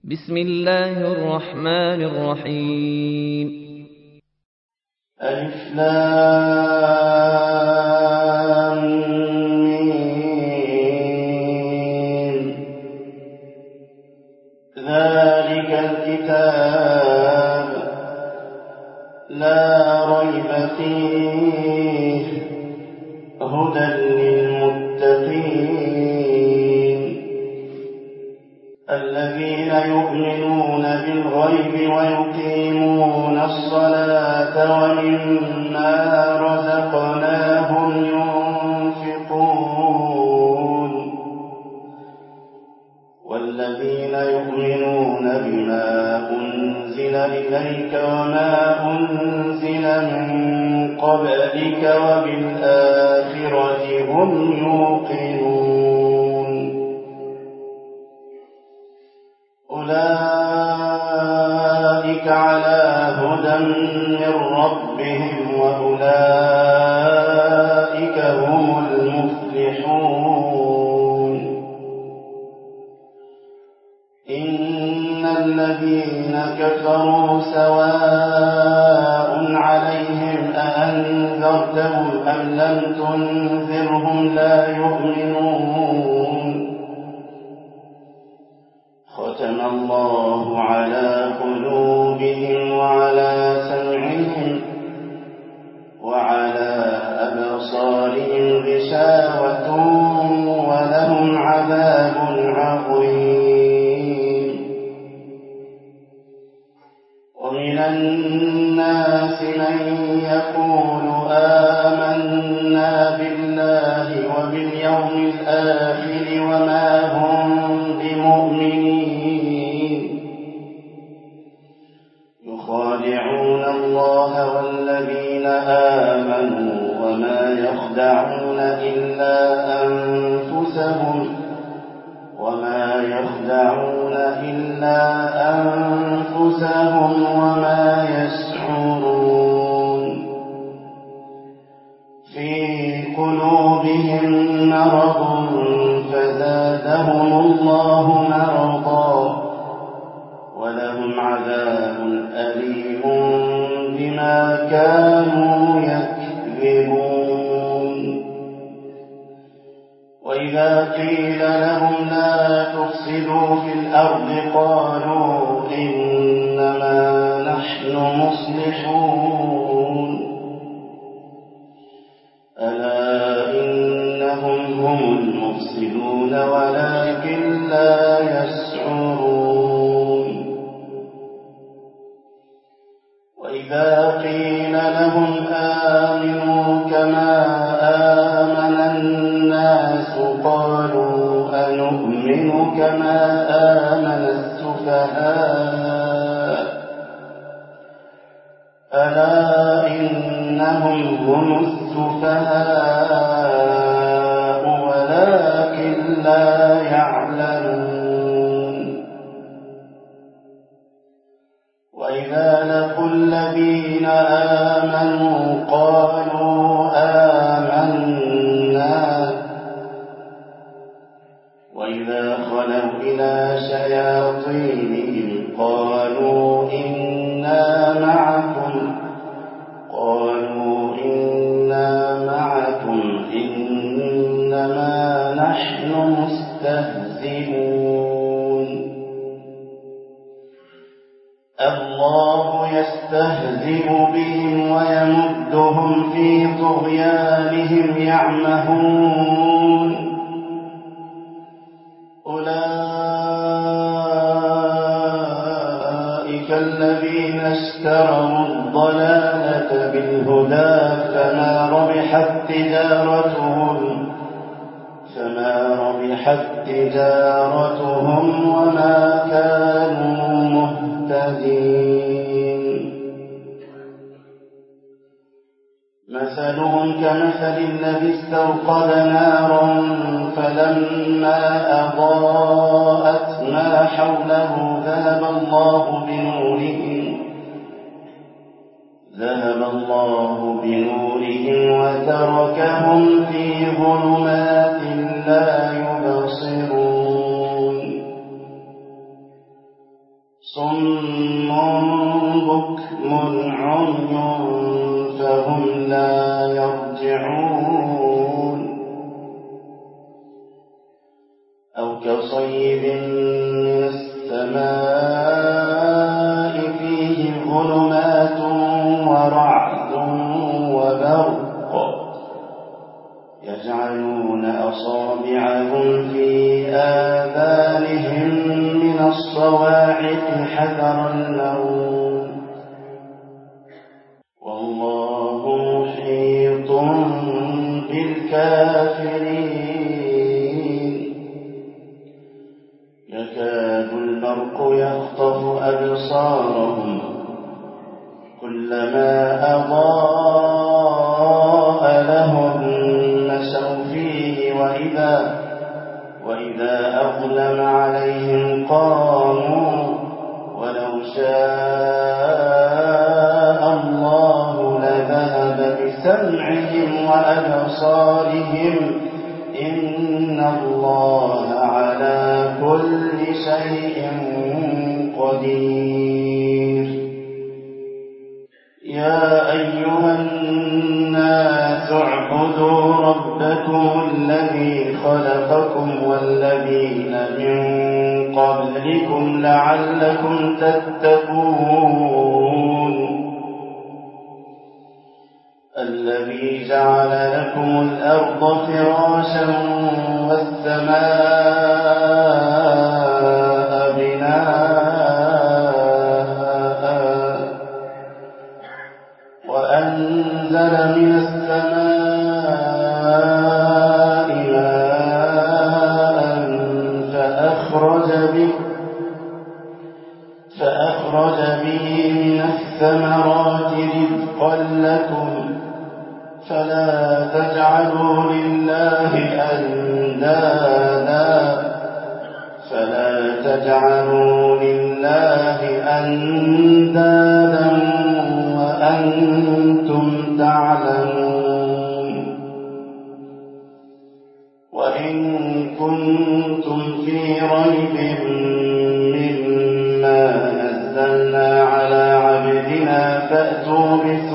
بسم الله الرحمن الرحيم. ألف لام ميم. ذلك الكتاب لا ريب فيه هدى للمتقين الذين يؤمنون بالغيب ويقيمون الصلاة ومما رزقناهم ينفقون والذين يؤمنون بما أنزل إليك وما أنزل من قبلك وبالآخرة هم يوقنون أولئك على هدى من ربهم وأولئك هم المفلحون إن الذين كفروا سواء عليهم أأنذرتهم أم لم تنذرهم لا يؤمنون ختم الله على قلوبهم وعلى سمعهم وعلى أبصارهم غشاوة ولهم عذاب عظيم ومن الناس من يقول آمنا بالله وباليوم الآخر وما هم بمؤمنين يخادعون الله والذين آمنوا وما يخدعون إلا أنفسهم وما يشعرون في قلوبهم مرض فزادهم الله مرضا ولهم عذاب أليم بما كانوا يكذبون وإذا قيل لهم لا تفسدوا في الأرض قالوا إنما نحن مصلحون ألا إنهم هم المفسدون ولكن لا يشعرون وإذا قيل لهم آمنوا كما آمن الناس قالوا أنؤمن كما آمن السفهاء ألا إنهم هم السفهاء ولكن لا يعلمون وإذا لقوا الذين آمنوا قالوا آمنا وإذا خلوا إلى شياطينهم قالوا إنا معكم إنما نحن مستهزئون الله يستهزئ بهم ويمدهم في طغيانهم يعمهون أولئك الذين اشتروا الضلالة بالهدى فما ربحت تجارتهم وما كانوا مهتدين مثلهم كمثل الذي استوقد نارا فلما أضاءت ما حوله ذهب الله بنورهم وتركهم في ظلمات لا يبصرون صم بكم عمي فهم لا يرجعون أو كصيب من السماء فيه ظلمات ورعد وبرق يجعلون أصابعهم في آذانهم من الصواعق حذر الموت والله محيط بالكافرين يكاد البرق يخطف أبصارهم كلما أضاء لهم مشوا فيه وإذا أظلم عليهم قاموا ولو شاء الله لذهب بسمعهم وأبصارهم إن الله على كل شيء قدير يا أيها الناس اعبدوا ربكم الذي خلقكم والذين من قبلكم لعلكم تتقون الذي جعل لكم الأرض فراشا والسماء بناء وأنزل من السماء ماء فأخرج به من الثمرات رزقا لكم فلا تجعلوا لله أندادا وأنتم تعلمون وإن كنتم في ريب مما نزلنا على عبدنا فأتوا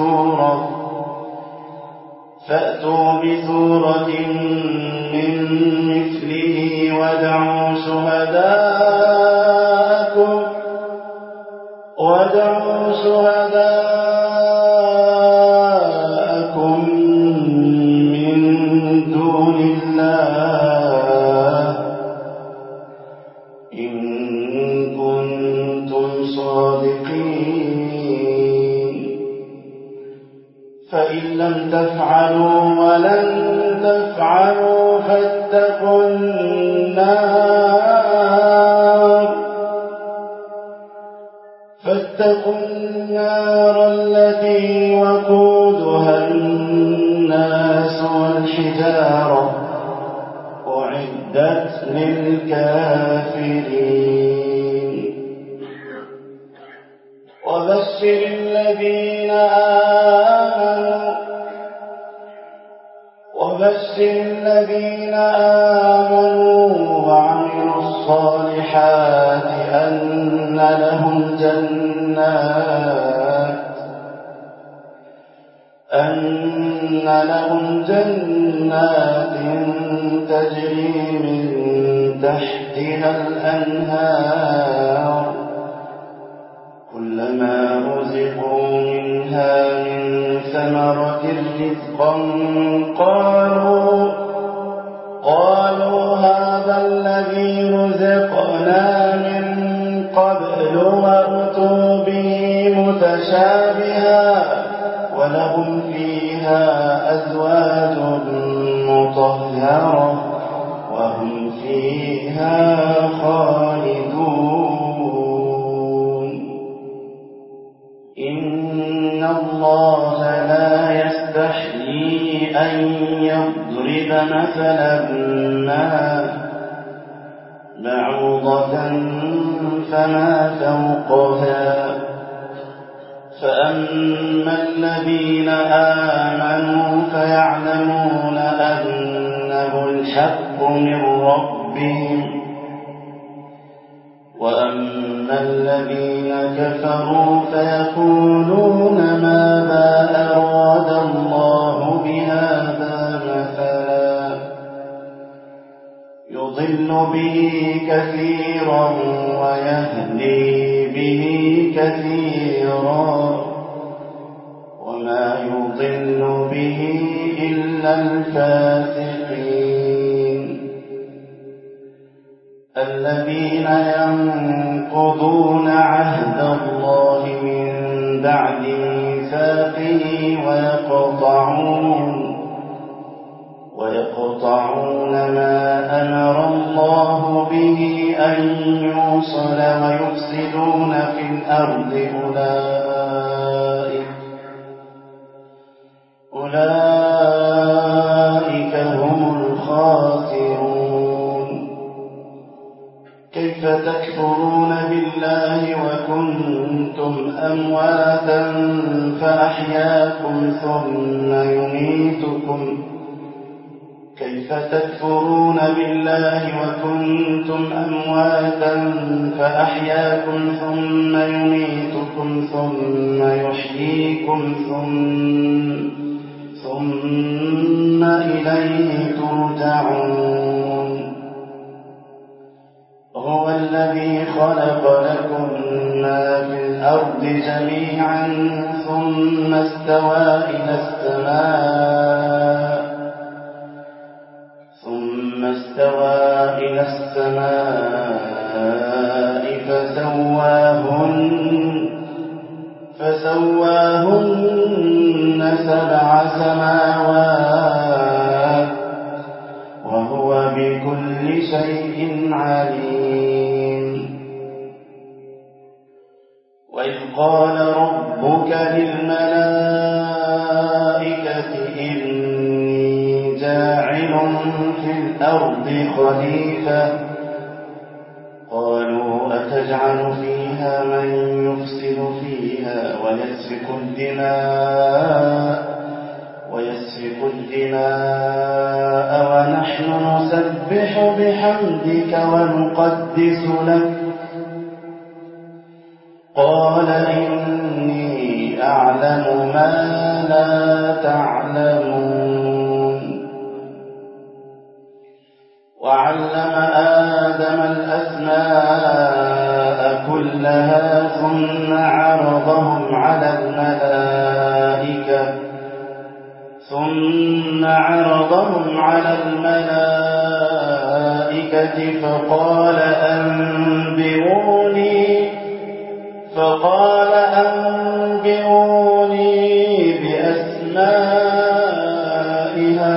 بسورة من مثله وادعوا شهداءكم من دون الله إن كنتم صادقين فإن لم تفعلوا ولن تفعلوا فاتقوا النار التي وقودها الناس والحجارة أعدت للكافرين وبشر الذين آمنوا وعملوا الصالحات أن لهم جنات تجري من تحتها الأنهار كلما رزقوا منها من ثمرة رزقا قالوا هذا الذي رزقنا من قبل وأتوا به متشابها ولهم فيها أزواج مطهرة وهم فيها خالدون إن الله لا يستحيي أن يضرب مثلا ما بعوضة فما فوقها فأما الذين آمنوا فيعلمون أنه الحق من ربهم وأما الذين كفروا فيقولون ماذا أراد الله بهذا مثلا يضل به كثيرا ويهدي به كثيرا وما يضل به إلا الفاسقين الذين ينقضون عهد الله من بعد ميثاقه ويقطعون ما أمر الله به أن يوصل ويفسدون في الأرض أولئك هم الخاسرون كيف تكفرون بالله وكنتم أمواتا فأحياكم ثم يميتكم كيف تكفرون بالله وكنتم أمواتا فأحياكم ثم يميتكم ثم يحييكم ثم إليه ترجعون هو الذي خلق لكم ما في الأرض جميعا ثم استوى إلى السماء فسواهن 7 سماوات وهو بكل شيء عليم وإذ قال ربك للملائكة إني جاعل في الأرض خليفة قالوا أتجعل فيها من يفسد فيها ويسفك الدماء ونحن نسبح بحمدك ونقدس لك قال إني أعلم ما لا تعلمون وعلم آدم الأسماء كلها ثم عرضهم على الملائكة فقال أنبئوني بأسماء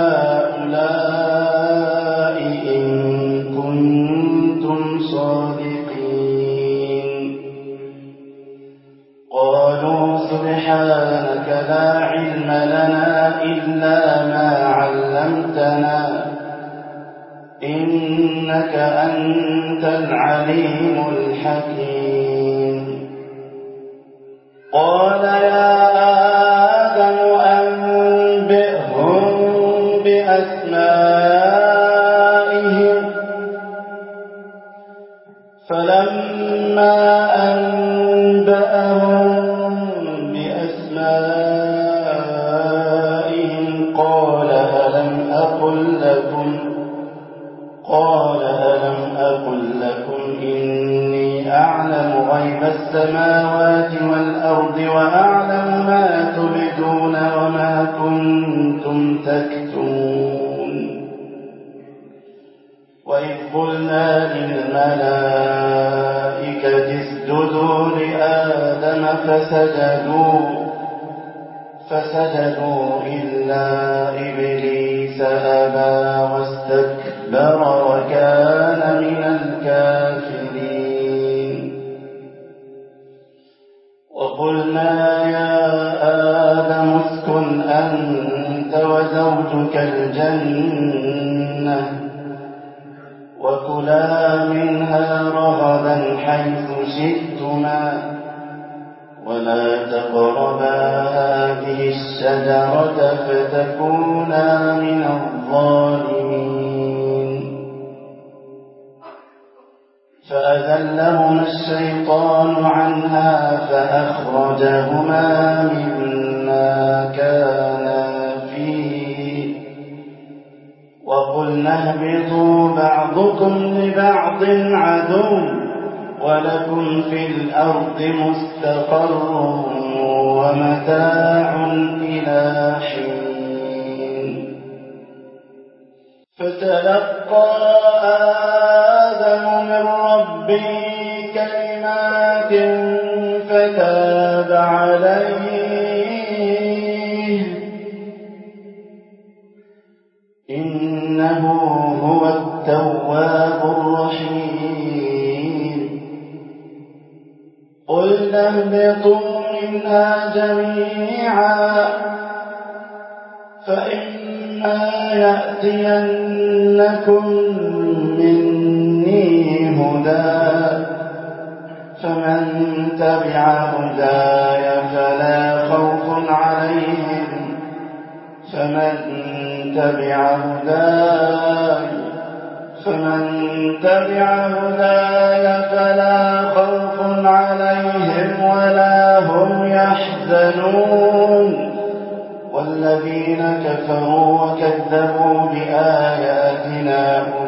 هؤلاء إن كنتم صادقين قالوا سبحانك لا علم لنا إلا ما علمتنا إنك أنت العليم الحكيم قال يا آدم أنبئهم بأسمائهم فلما أنبأهم بأسمائهم قال ألم أقل لكم إني أعلم غيب السماوات والأرض وأعلم ما تبدون وما كنتم تكتمون وإذ قلنا للملائكة اسجدوا لآدم فسجدوا إلا إبليس أبى واستكبر وكان من الكافرين وقلنا يا آدم اسكن أنت وزوجك الجنة وكلا منها رغدا حيث شئتما ولا تقربا هذه الشجرة فتكونا من الظالمين فأذلهما الشيطان عنها فأخرجهما مما كانا فيه وقلنا اهبطوا بعضكم لبعض عدو ولكم في الأرض مستقر ومتاع إلى حين. فتلقى آدم من ربه كلمات فتاب عليه إنه هو التواب الرحيم. قلنا اهبطوا منها جميعا فإما يأتينكم مني هدى فمن تبع هداي فلا خوف عليهم فمن تبع هداي فلا خوف عليهم ولا هم يحزنون. والذين كفروا وكذبوا بآياتنا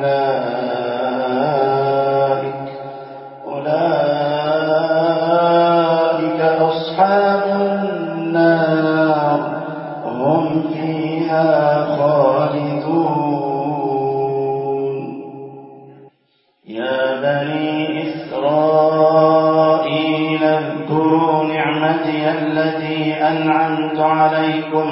أولئك أصحاب النار هم فيها خالدون. يا بني إسرائيل اذكروا نعمتي التي أنعمت عليكم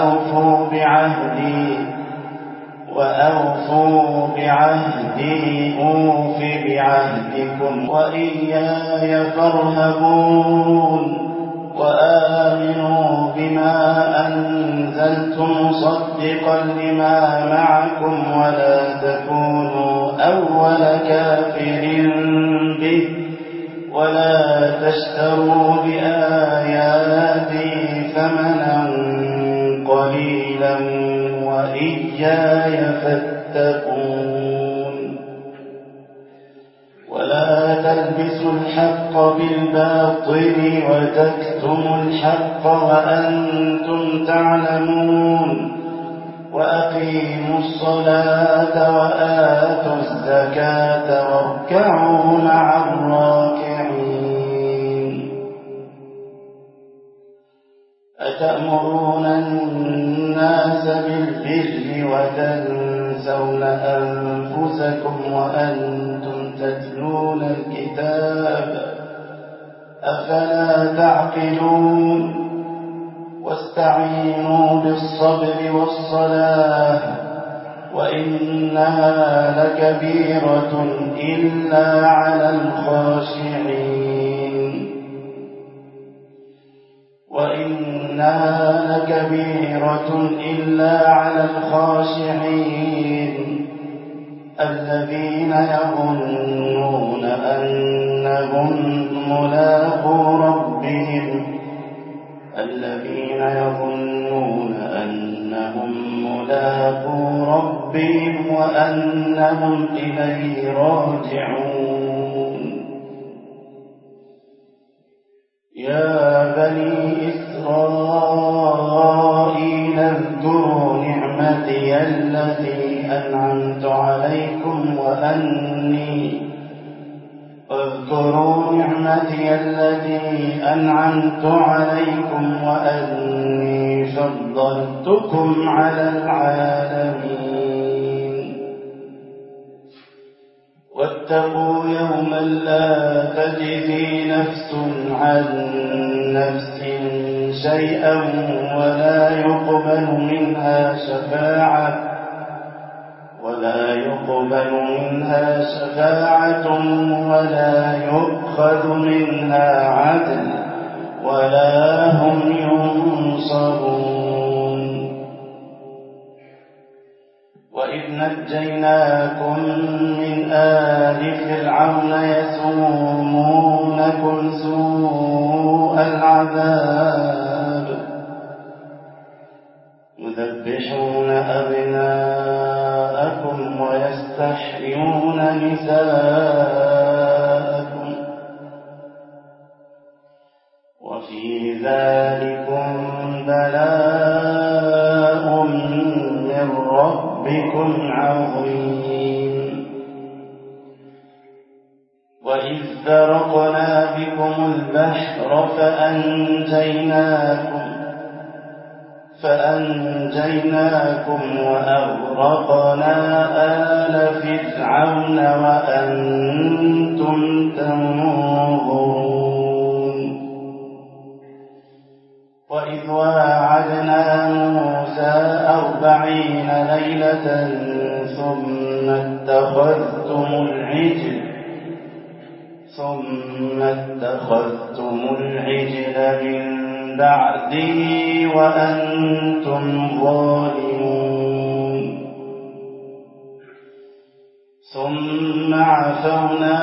وأوفوا بعهدي أوف بعهدكم وإياي فارهبون. وآمنوا بما أنزلت مصدقا لما معكم ولا تكونوا أول كافر به ولا تشتروا بآياتي ثمنا قليلا وإياي فاتقون. ولا تلبسوا الحق بالباطل وتكتموا الحق وأنتم تعلمون. وأقيموا الصلاة وآتوا الزكاة واركعوا مع الراكعين. أتأمرون الناس بالبر وتنسون أنفسكم وأنتم تتلون الكتاب أفلا تعقلون. واستعينوا بالصبر والصلاة وإنها لكبيرة إلا على الخاشعين الذين يظنون أنهم ملاقو ربهم وأنهم إليه راجعون. يا بني إسرائيل اذكروا نعمتي التي أنعمت عليكم وأني فضلتكم على العالمين. واتقوا يوما لا تجزي نفس عن نفس شيئا ولا يقبل منها شفاعة ولا يؤخذ منها عدل ولا هم ينصرون. وإذ نجيناكم من آل فرعون يسومونكم سوء العذاب يذبحون أبناءكم ويستحيون نساءكم وفي ذلكم بلاء من ربكم عظيم. وإذ فرقنا بكم البحر فأنجيناكم وأغرقنا آل فرعون وأنتم تنظرون. وإذ واعدنا موسى 40 ليلة ثم اتخذتم العجل من بعده وأنتم ظالمون. ثم عفونا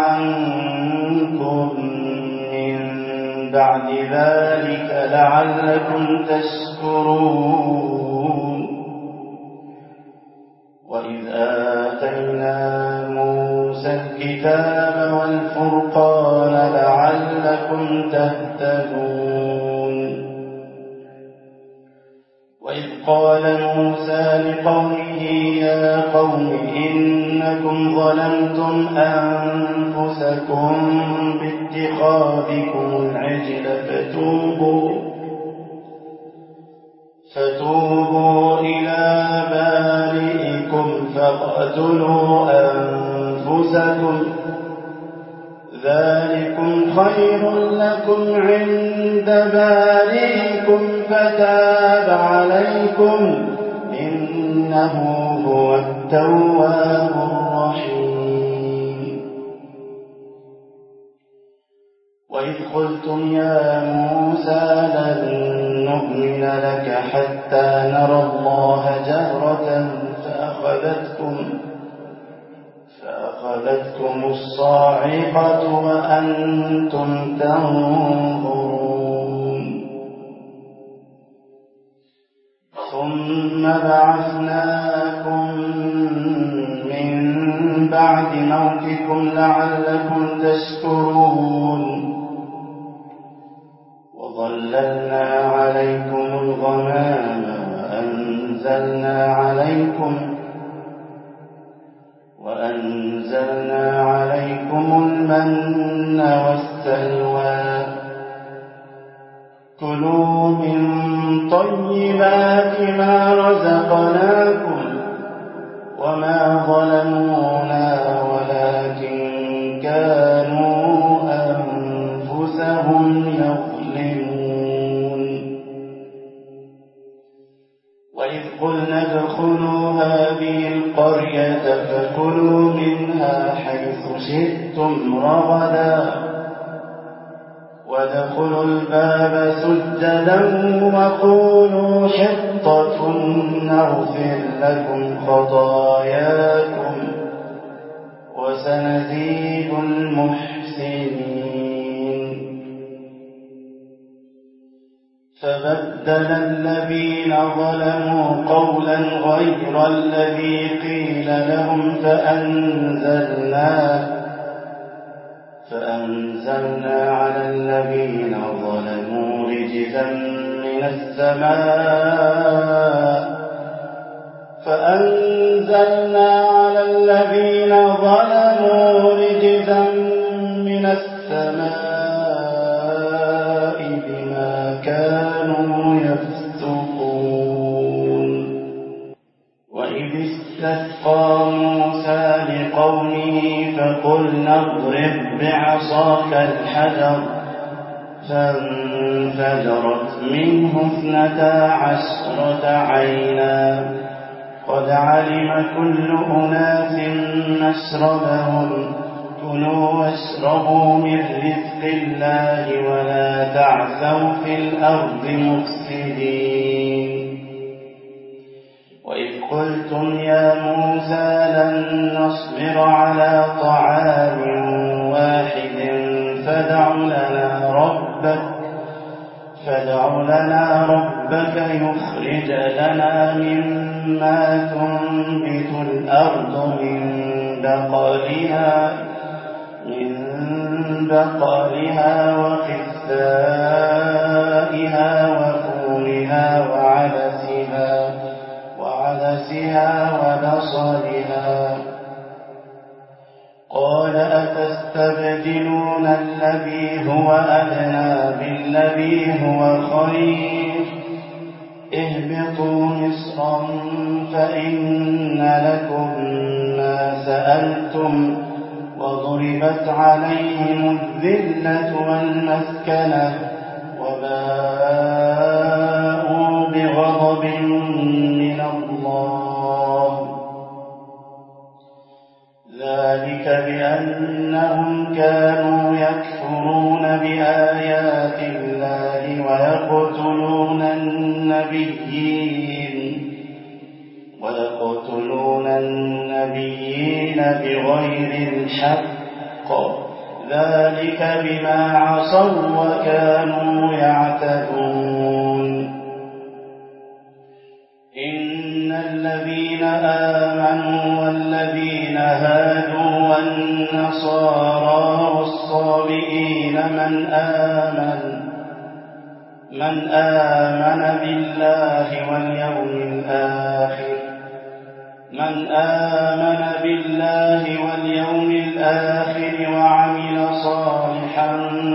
عنكم من بعد ذلك لعلكم تشكرون. وإذ آتينا موسى الكتاب والفرقان لعلكم تهتدون. وإذ قال موسى لقومه يا قوم إنكم ظلمتم أنفسكم باتخاذكم العجل فتوبوا إلى بارئكم فاقتلوا أنفسكم ذلكم خير لكم عند بارئكم فتاب عليكم إنه هو التواب الرحيم. وإذ قلتم يا موسى لن نؤمن لك حتى نرى الله جهرة فأخذتكم الصاعقة وأنتم تنظرون. ثم بعثناكم من بعد موتكم لعلكم تشكرون. وظللنا عليكم الغمام وأنزلنا عليكم المن والسلوى كلوا من طيبات ما رزقناكم وما ظلمونا ولكن كانوا أنفسهم يظلمون. وإذ قلنا ادخلوا هذه القرية فكلوا منها حيث شئتم رغدا وادخلوا الباب سجدا وقولوا حطة نغفر لكم خطاياكم وسنزيد المحسنين. فبدل الذين ظلموا قولا غير الذي قيل لهم فأنزلنا على الذين ظلموا رجزا من السماء بما كانوا يفسقون. وإذ استسقى موسى لقومه فقلنا اضرب بعصاك الحجر فانفجرت منه 12 عينا قد علم كل أناس مشربهم كلوا واشربوا من رزق الله ولا تعثوا في الأرض مفسدين. وإذ قلتم يا موسى لن نصبر على طعام واحد فادع لنا ربك يخرج لنا مما تنبت الأرض من بقلها وقثائها سمعها وبصرها. قال أتستبدلون الذي هو أدنى بالذي هو خير؟ اهبطوا مصرا فإن لكم ما سألتم وضربت عليهم الذلة والمسكنة وباءوا بغضب من الله. ذلك بأنهم كانوا يكفرون بآيات الله ويقتلون النبيين بغير الحق. ذلك بما عصوا وكانوا يعتدون. إن الذين آمنوا والذين هادوا والنصارى والصابئين من آمن بالله واليوم الآخر وعمل صالحا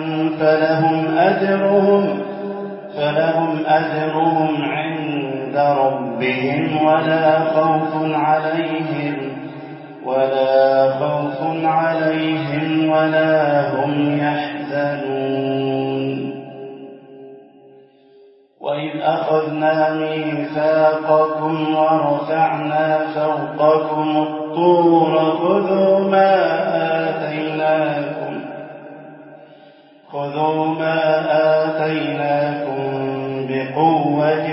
فلهم أجرهم عند ربهم ولا خوف عليهم ولا هم يحزنون. وإذ أخذنا ميثاقكم ورفعنا فوقكم الطور خذوا ما آتيناكم بقوة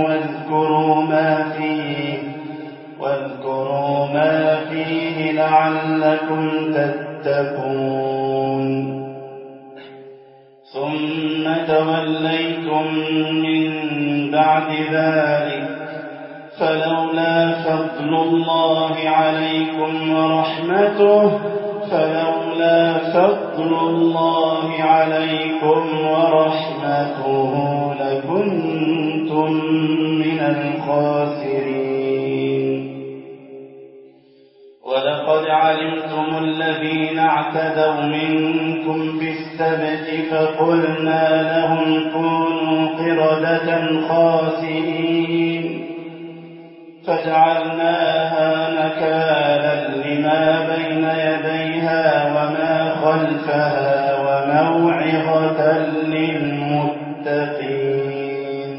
واذكروا ما فيه لعلكم تتقون. ثم توليتم من بعد ذلك فلولا فضل الله عليكم ورحمته لكنتم من الخاسرين. ولقد علمتم الذين اعتدوا منكم في السبت فقلنا لهم كونوا قردة خاسئين فجعلناها نكالا لما بين يديها وما خلفها وموعظة للمتقين.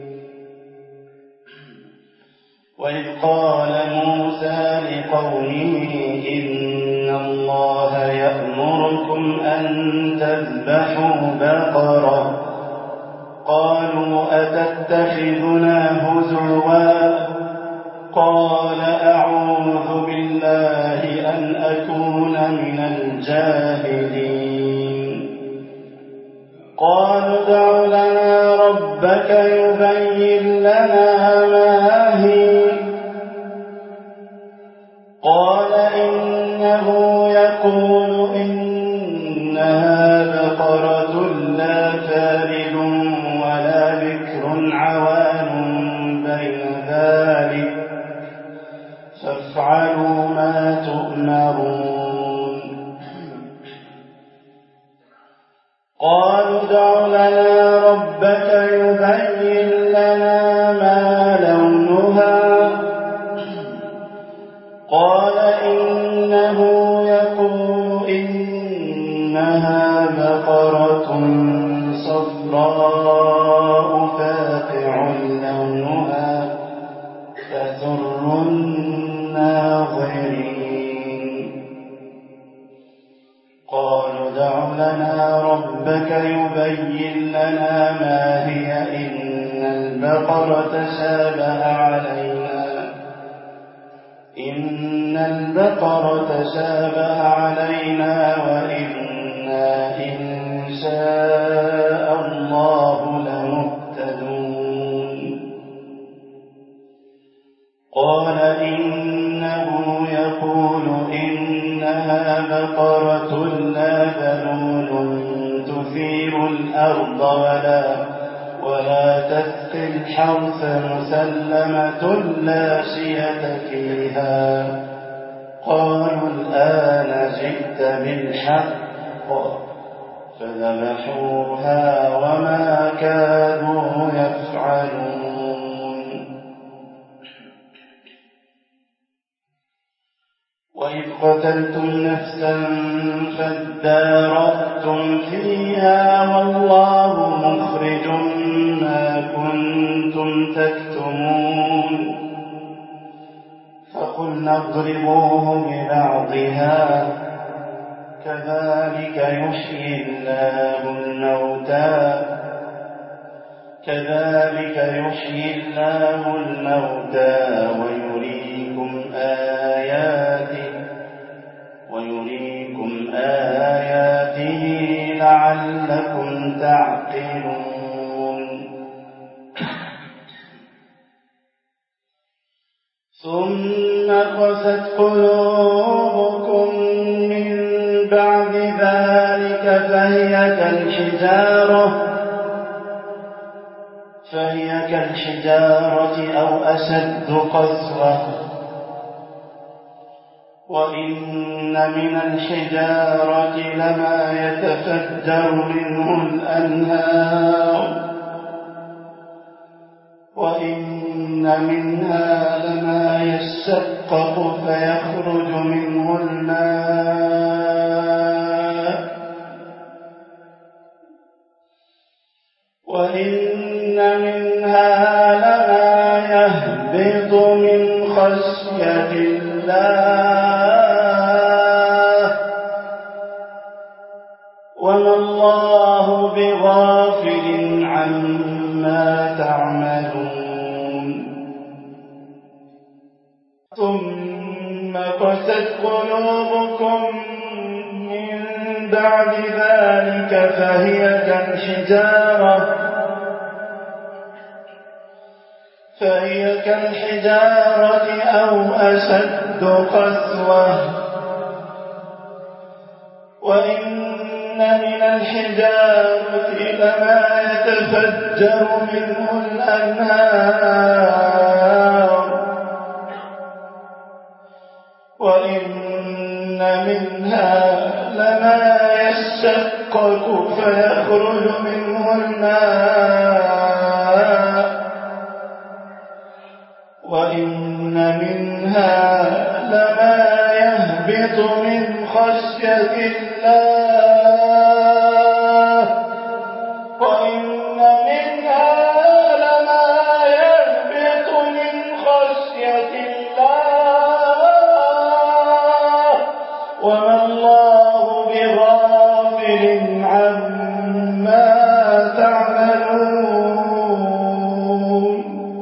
وإذ قال موسى لقومه إن الله يأمركم أن تذبحوا بقرة قالوا أتتخذنا هزوا قال أعوذ بالله أن أكون من الجاهلين. قالوا ادع لنا ربك يبين لنا ما هي قال إنه يقول إنها بقرة لا فارض ولا بكر عوان بين ذلك فافعلوا ما تؤمرون. قالوا ادع لنا ربك يبين لنا ما لونها قال إنه يقول إنها بقرة صفراء فاقع لونها تسر الناظرين. قالوا ادع لنا ربك يبين لنا ما هي إن البقرة شابه علينا وإنا إن شاء الله لمهتدون. قال إنه يقول إنها بقرة لا ذلول تثير الأرض ولا تسق الحرث مسلمة لا شية فيها. قالوا الآن جئت بالحق فذبحوها وما كانوا يفعلون. وإذ قتلتم نفسا فادارأتم فيها والله مخرج ما كنتم تكتمون. فقلنا اضربوه ببعضها كذلك يحيي الله الموتى ويريكم آياته لعلكم تعقلون. ثم قست قلوبكم من بعد ذلك فهي كالحجارة أو أشد قسوة. وإن من الحجارة لما يتفجر منه الأنهار وإن منها لما يشقق فيخرج منه الماء وإن منها لما يهبط من خشية الله وما الله بغافل عما تعملون. ثم قست قلوبكم من بعد ذلك فهي كالحجارة أو أشد قسوة. وإن من الحجارة لما يتفجر منه الأنهار وإن منها لما يشقق فيخرج منه الماء وإن منها لما يهبط من خشية الله وإن منها لما يهبط من خشية الله وما الله بغافل عما تعملون.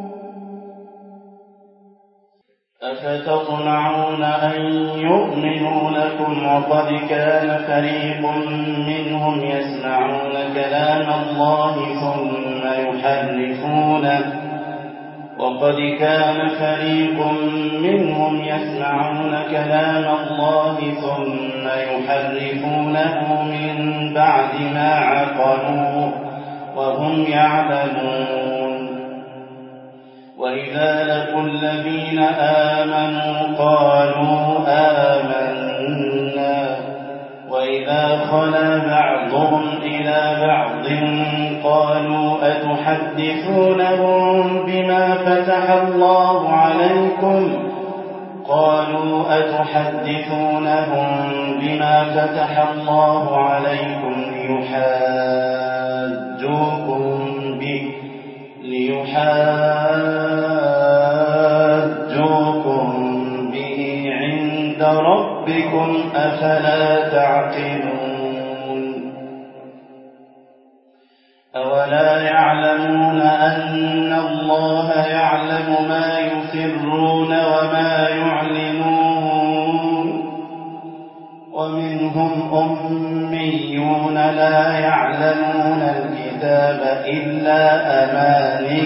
أفتطمعون أن يؤمنوا لكم وقد كان فريق منهم يسمعون كلام الله ثم يحرفونه من بعد ما عقلوه وهم يعلمون. وإذا لقوا الذين آمنوا قالوا آمنا وإذا خلا بعضهم إلى بعض قالوا أتحدثونهم بما فتح الله عليكم ليحاجوكم به عند ربكم أفلا تعقلون. أولا يعلمون أن الله يعلم ما يسرون وما يعلنون. ومنهم أميون لا يعلمون الكتاب إلا أماني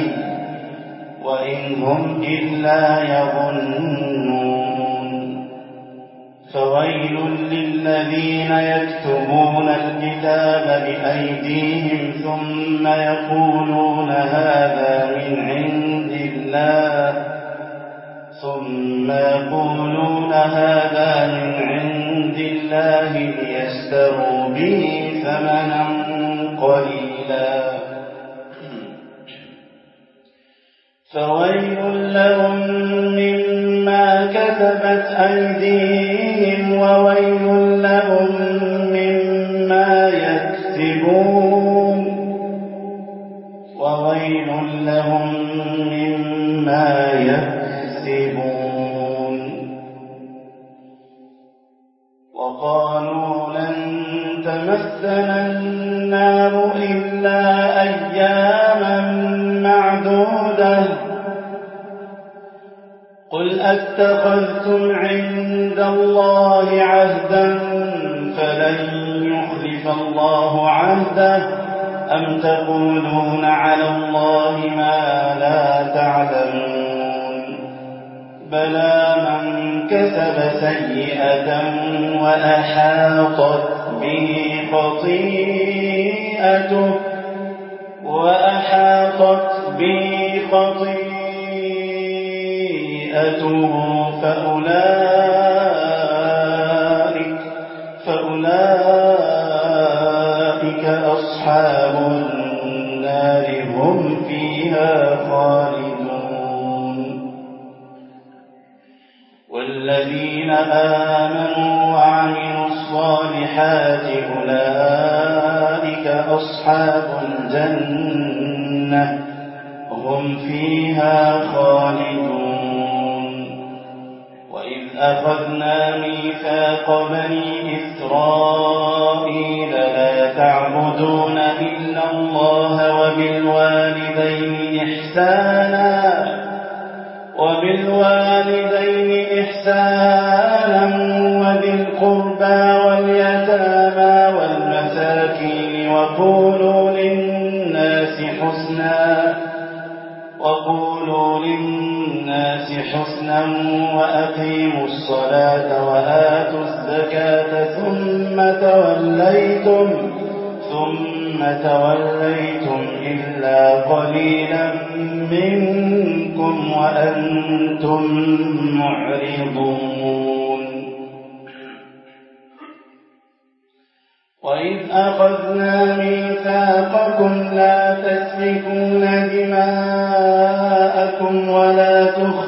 وإن هم إلا يظنون. فويل للذين يكتبون الكتاب بأيديهم ثم يقولون هذا من عند الله ليشتروا به ثمنا قليلا فويل لهم مما كتبت أيديهم وويل لهم مما يكسبون وقالوا لن تمسنا النار إلا أياما معدودة قل أتخذتم عند الله عهدا فلن يخلف الله عهده أم تقولون على الله ما لا تعلمون بلى من كسب سيئة وأحاطت به خطيئته فأولئك أصحاب النار هم فيها خالدون والذين آمنوا وعملوا الصالحات أولئك أصحاب الجنة هم فيها خالدون وإذ أخذنا ميثاق بني إسرائيل لا تعبدون إلا الله وبالوالدين إحسانا وذي القربى واليتامى والمساكين وقولوا للناس حسنا وأقيموا الصلاة وآتوا الزكاة ثم توليتم إلا قليلا منكم وأنتم معرضون وإذ أخذنا ميثاقكم لا تسفكون دماءكم ولا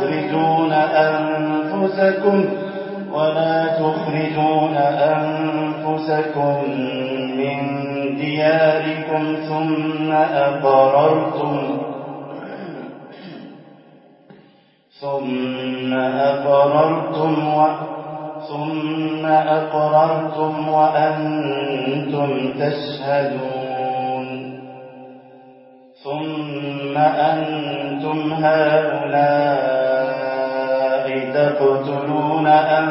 تخرجون أنفسكم من دياركم ثم أقررتم وأنتم تشهدون ثم أنتم هؤلاء تقتلون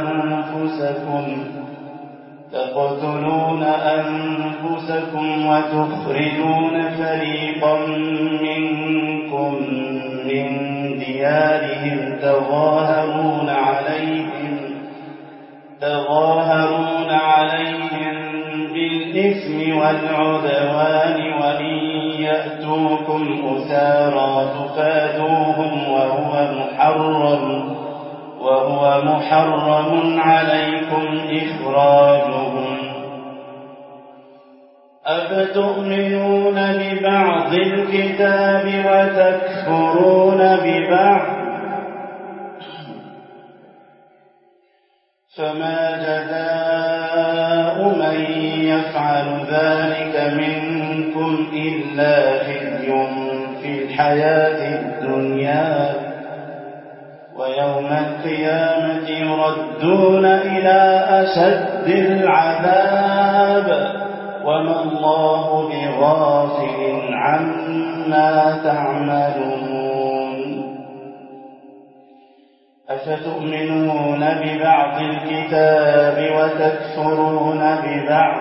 أنفسكم وتخرجون فريقا منكم من ديارهم تظاهرون عليهم بالإثم والعدوان وإن يأتوكم أسارى تفادوهم وهو محرم عليكم إخراجهم أفتؤمنون ببعض الكتاب وتكفرون ببعض فما جزاء من يفعل ذلك منكم إلا خزي في الحياة الدنيا ويوم القيامة يردون إلى أشد العذاب وما الله بغافل عما تعملون أفتؤمنون ببعض الكتاب وتكفرون ببعض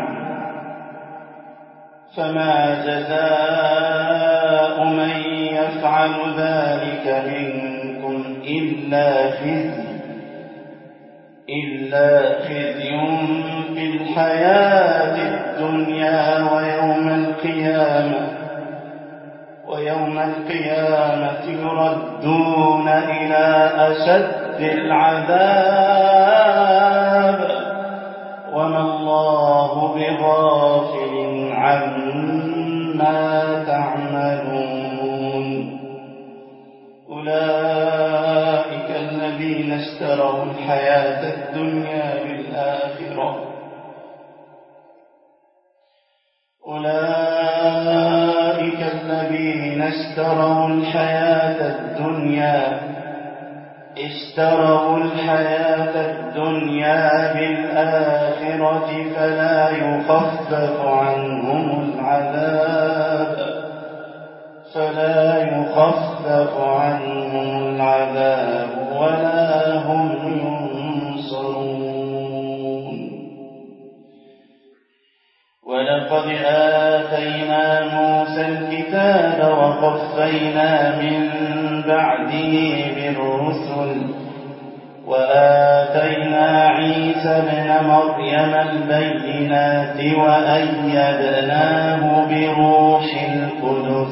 فما جزاء من يفعل ذلك منكم إلا خزي إلا خزي في الحياة الدنيا ويوم القيامة يردون إلى أشد العذاب وما الله بغافل عما تعملون. أولئك الذين اشتروا الحياة الدنيا بالآخرة اشتروا الحياة الدنيا بالآخرة فلا يخفف عنهم العذاب ولا هم ينصرون. ولقد آتينا موسى الكتاب وقفينا من بعده بالرسل وآتينا عيسى ابن مريم البينات وأيدناه بروح القدس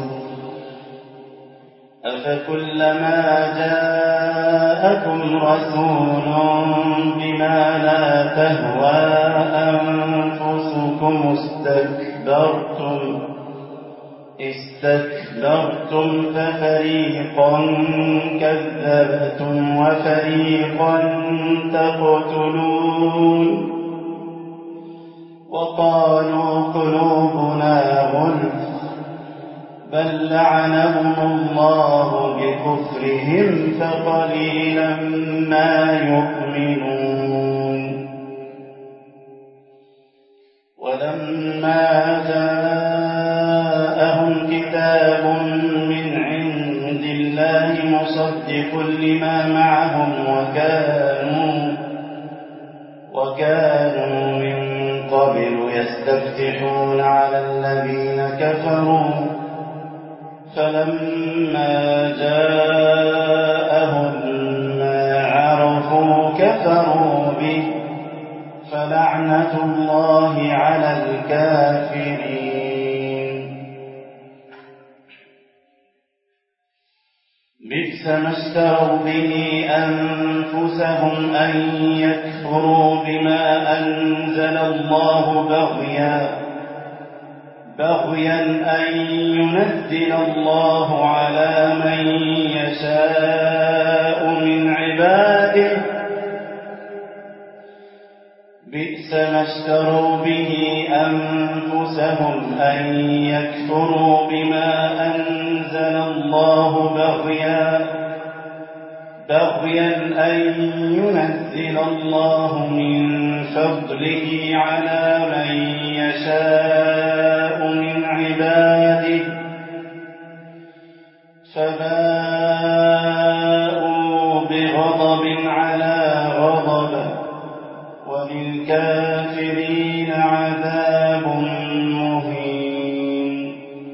أفكلما جاءكم رسول بما لا تهوى أنفسكم استكبرتم ففريقا كذبتم وفريقا تقتلون. وقالوا قلوبنا غلف بل لعنهم الله بكفرهم فقليلا ما يؤمنون. ولما جاءهم كتاب من عند الله مصدق لما معهم وكانوا من قبل يستفتحون على الذين كفروا فلما جاءهم ما عرفوا كفروا به فلعنة الله على الكافرين. بئس ما اشتروا به أنفسهم أن يكفروا بما أنزل الله بغيا أن ينزل الله على من يشاء من عباده. بئس ما اشتروا به أنفسهم أن يكفروا بما أنزل الله بغيا أن ينزل الله من فضله على من يشاء من عباده فباءوا بغضب على غضب وللكافرين عذاب مهين.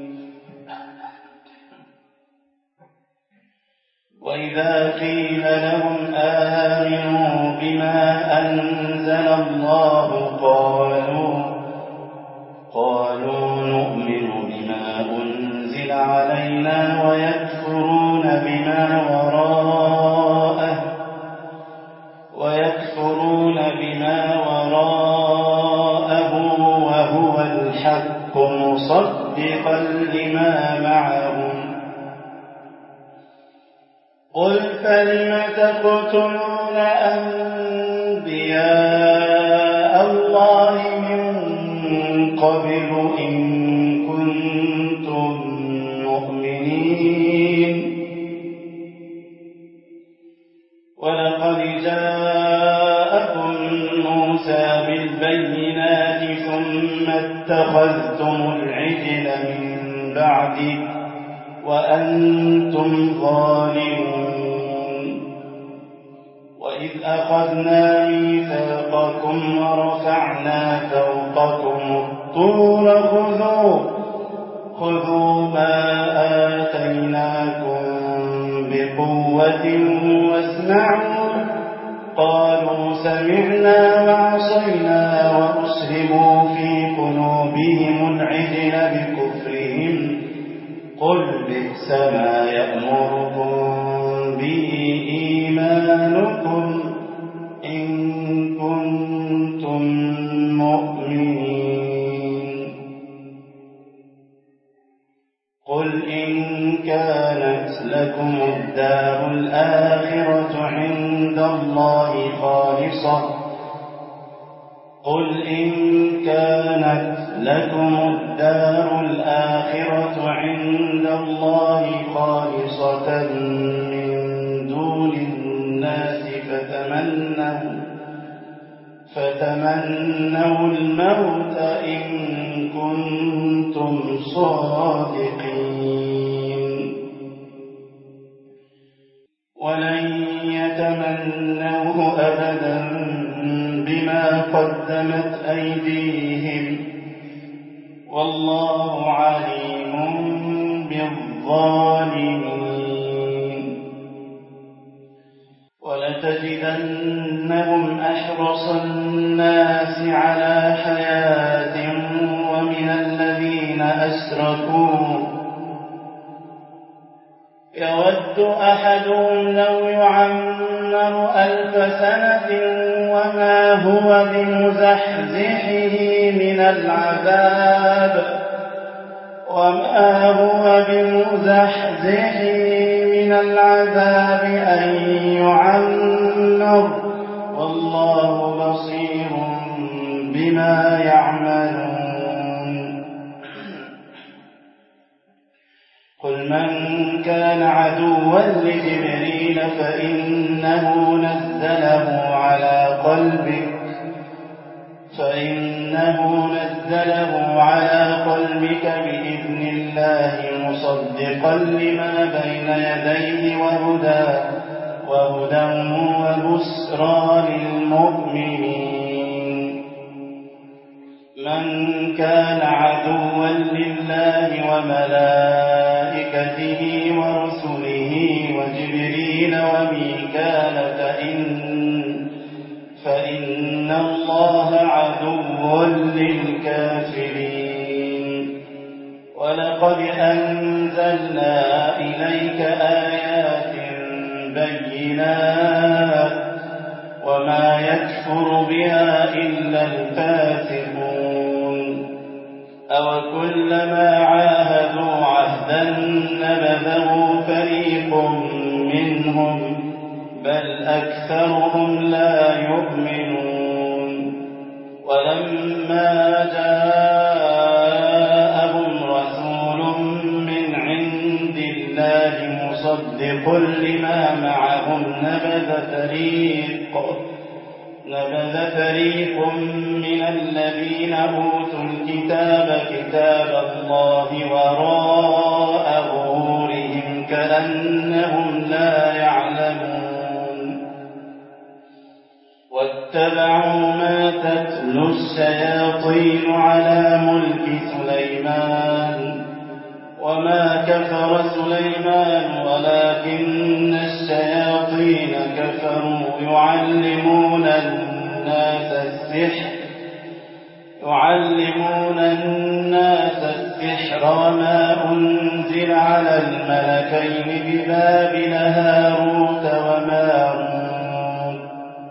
وإذا قيل لهم آمنوا بما أنزل الله قالوا نؤمن بما أنزل علينا ويكفرون بما وراءه وهو الحق مصدقا لما معهم. قل فلم تقتلون أنبياء الله من قبل إن كنتم مؤمنين. ولقد جاءكم موسى بالبينات ثم اتخذتم العجل من بعده وأنتم ظالمون. وإذ أخذنا ميثاقكم ورفعنا فوقكم الطور خذوا ما آتيناكم بقوة واسمعوا. قالوا سمعنا وعصينا وأسهموا في قلوبهم العجل بكفرهم قل بئس ما يأمركم به إيمانكم إن كنتم مؤمنين قل إن كانت لكم الدار الآخرة عند الله خالصة قل إن كانت لكم الدار الآخرة عند الله خالصة من دون الناس فتمنوا الموت إن كنتم صادقين ولن يتمنوه أبدا بما قدمت أيديهم والله عليم بالظالمين ولتجدنهم أحرص الناس على حياة ومن الذين أشركوا يود أحدهم لو يعمر 1000 سنة وما هو بمزحزحه من العذاب أن يعمر والله بصير بما يعملون قل من كان عدوا لجبريل فإنه نزله على قلبك بإذن الله مصدقا لما بين يديه وهدى وبشرى للمؤمنين من كان عدوا لله وملائكته ورسله وجبريل وميكال فإن الله عدو للكافرين ولقد أنزلنا إليك آيات بينات وما يكفر بها إلا الفاسقون أوكلما عاهدوا عهدا نبذه فريق منهم بل أكثرهم لا يؤمنون ولما جاءهم رسول من عند الله مصدق لما معهم نبذ فريق من الذين أوتوا الكتاب كتاب الله وراء ظهورهم كأنهم لا يعلمون واتبعوا ما تتلو الشياطين على ملك سليمان وما كفر سليمان ولكن الشياطين كفروا يعلمون الناس السحر وما أنزل على الملكين ببابل هاروت وماروت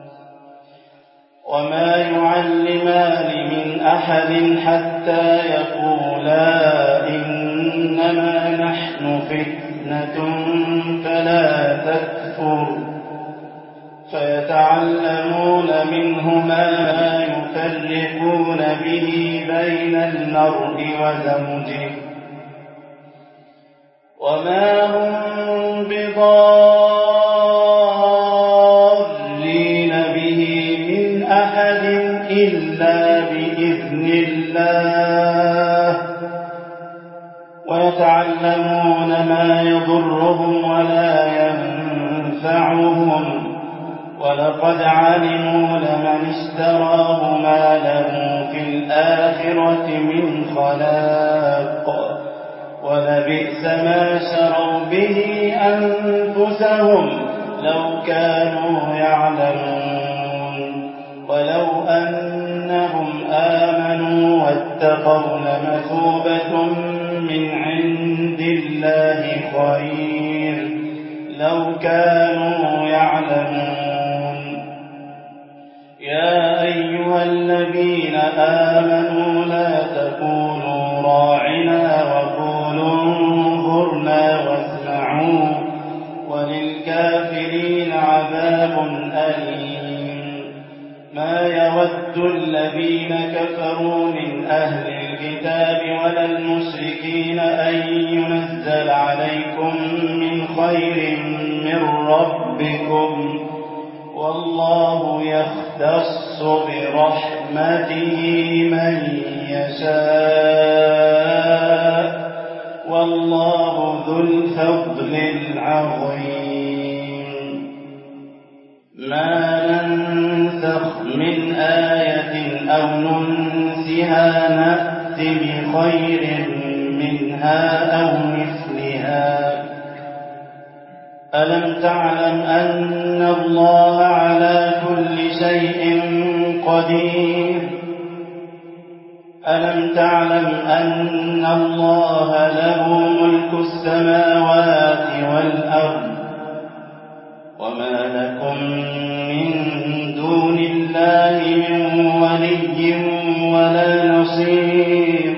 وما يعلمان من أحد حتى يقولا إنما نحن فتنة فلا تكفر فيتعلمون منهما ما يفرقون به بين المرء وزوجه وما هم بضارين به من أحد إلا بإذن الله ويتعلمون ما يضرهم ولا ينفعهم ولقد علموا لمن اشتراه ما له في الآخرة من خلاق ولبئس ما شروا به أنفسهم لو كانوا يعلمون اتقوا لمثوبة من عند الله خير لو كانوا يعلمون. يا أيها الذين آمنوا لا تقولوا راعنا وقولوا انظرنا واسمعوا وللكافرين عذاب أليم. ما يود الذين كفروا من أهل الكتاب ولا المشركين أن ينزل عليكم من خير من ربكم والله يختص برحمته من يشاء والله ذو الفضل العظيم. ما ننسخ من آية أو ننسها نأت بخير منها أو مثلها. ألم تعلم أن الله على كل شيء قدير؟ ألم تعلم أن الله له ملك السماوات والأرض وما لكم من دون الله من ولي ولا نصير؟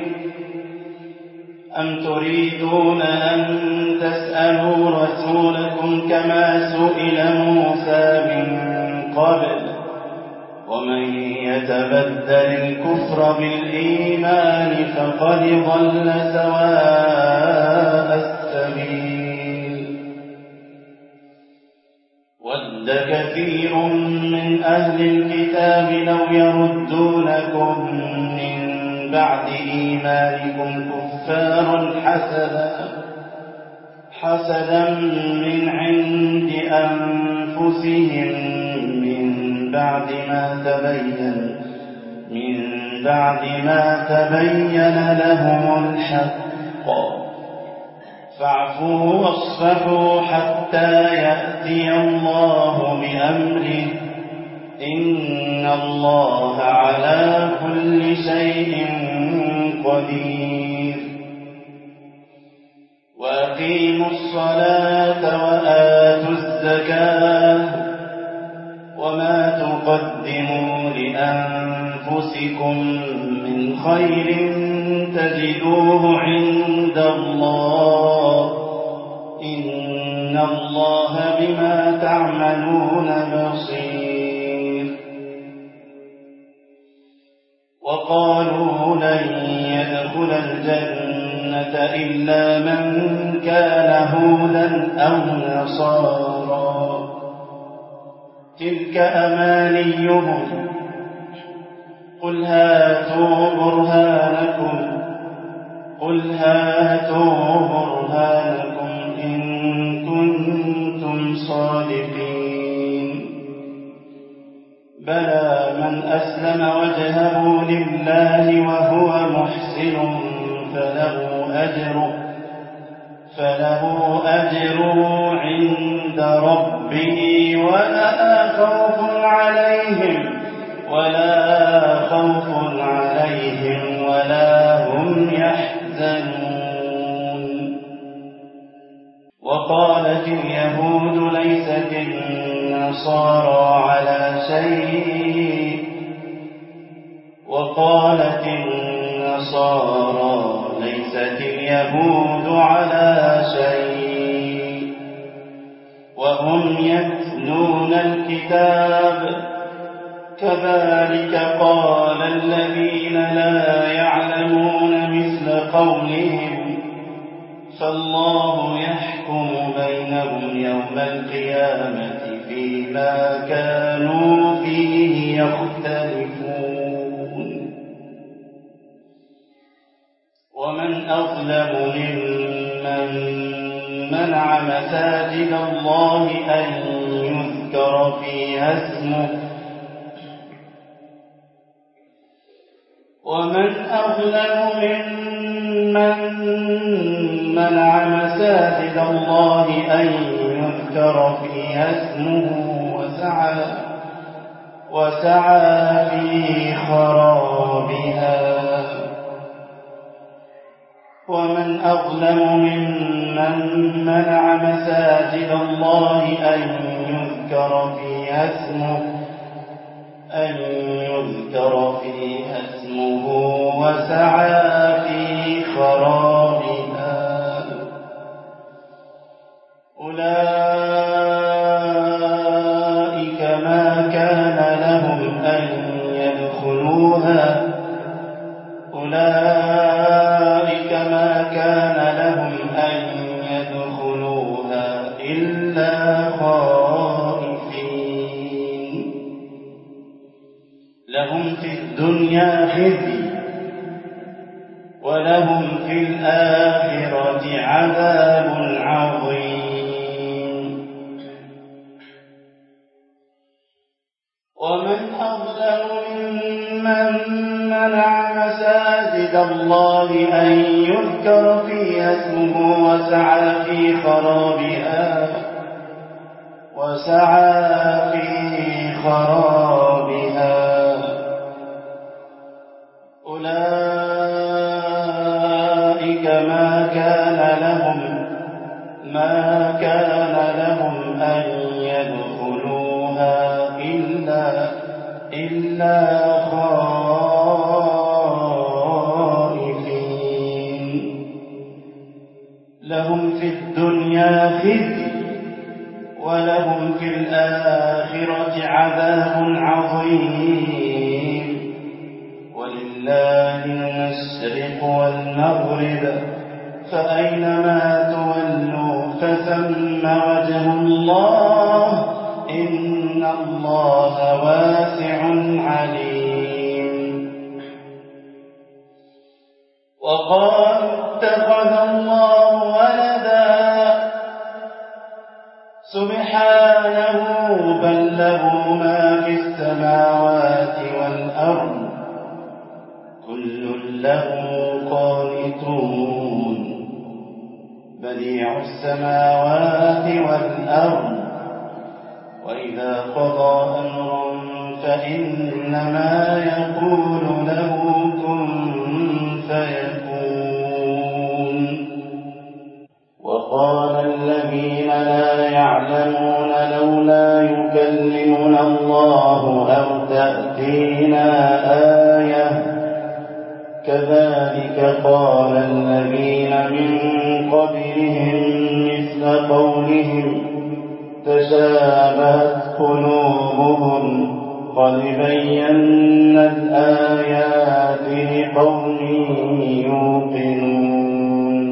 أم تريدون أن تسألوا رسولكم كما سئل موسى من قبل ومن يتبدل الكفر بالإيمان فقد ضل سواء السبيل. ود كثير من أهل الكتاب لو يردونكم من بعد إيمانكم كفارا حسدا من عند أنفسهم من بعد ما تبين لهم الحق فاعفوا واصفحوا حتى يأتي الله بأمره إن الله على كل شيء قدير. وأقيموا الصلاة وآتوا الزكاة وما تقدموا لأنفسكم من خير تجدوه عند الله إن الله بما تعملون بصير. وقالوا لن يدخل الجنة إلا من كان هودا أو نصارى تلك أمانيهم قل هاتوا برهانكم إن كنتم صادقين. بلى من أسلم وجهه لله وهو محسن فله أجره عند ربه ولا خوف عليهم ولا هم يحزنون. وقالت اليهود ليست النصارى على شيء وقالت النصارى ليست اليهود على شيء وهم يتلون الكتاب كذلك قال الذين لا يعلمون مثل قولهم فالله يحكم بينهم يوم القيامة فيما كانوا فيه يختلفون. ومن أظلم ممن منع مساجد الله أن يذكر فيها اسمه ومن أظلم ممن منع مساجد الله أن يذكر فيها اسمه وسعى في خرابها ومن أظلم ممن منع مساجد الله أن يذكر فيها اسمه وسعى في خرابها أولئك ما كان لهم أن يدخلوها إلا خائفين لهم في الدنيا خزي ولهم في الآخرة عذاب عظيم ومن أظلم ممن منع مساجد الله أن يذكر فيها اسمه وسعى في خرابها أولئك ما كان لهم أن يدخلوها إلا خائفين لهم في الدنيا خزي ولهم في الآخرة عذاب عظيم ولله المشرق والمغرب فأينما تولوا فثم وجه الله إن الله واسع عليم وقالوا اتخذ الله ولدا سبحانه بل له ما في السماوات والأرض كل له قانتون بديع السماوات والأرض وإذا قضى أمرا فإنما يقول له كن فيكون وقال الذين لا يعلمون لولا يكلمنا الله أو تأتينا آية كذلك قال الذين من قبلهم مثل قولهم تشابهت قلوبهم قد بينا الآيات لقوم يوقنون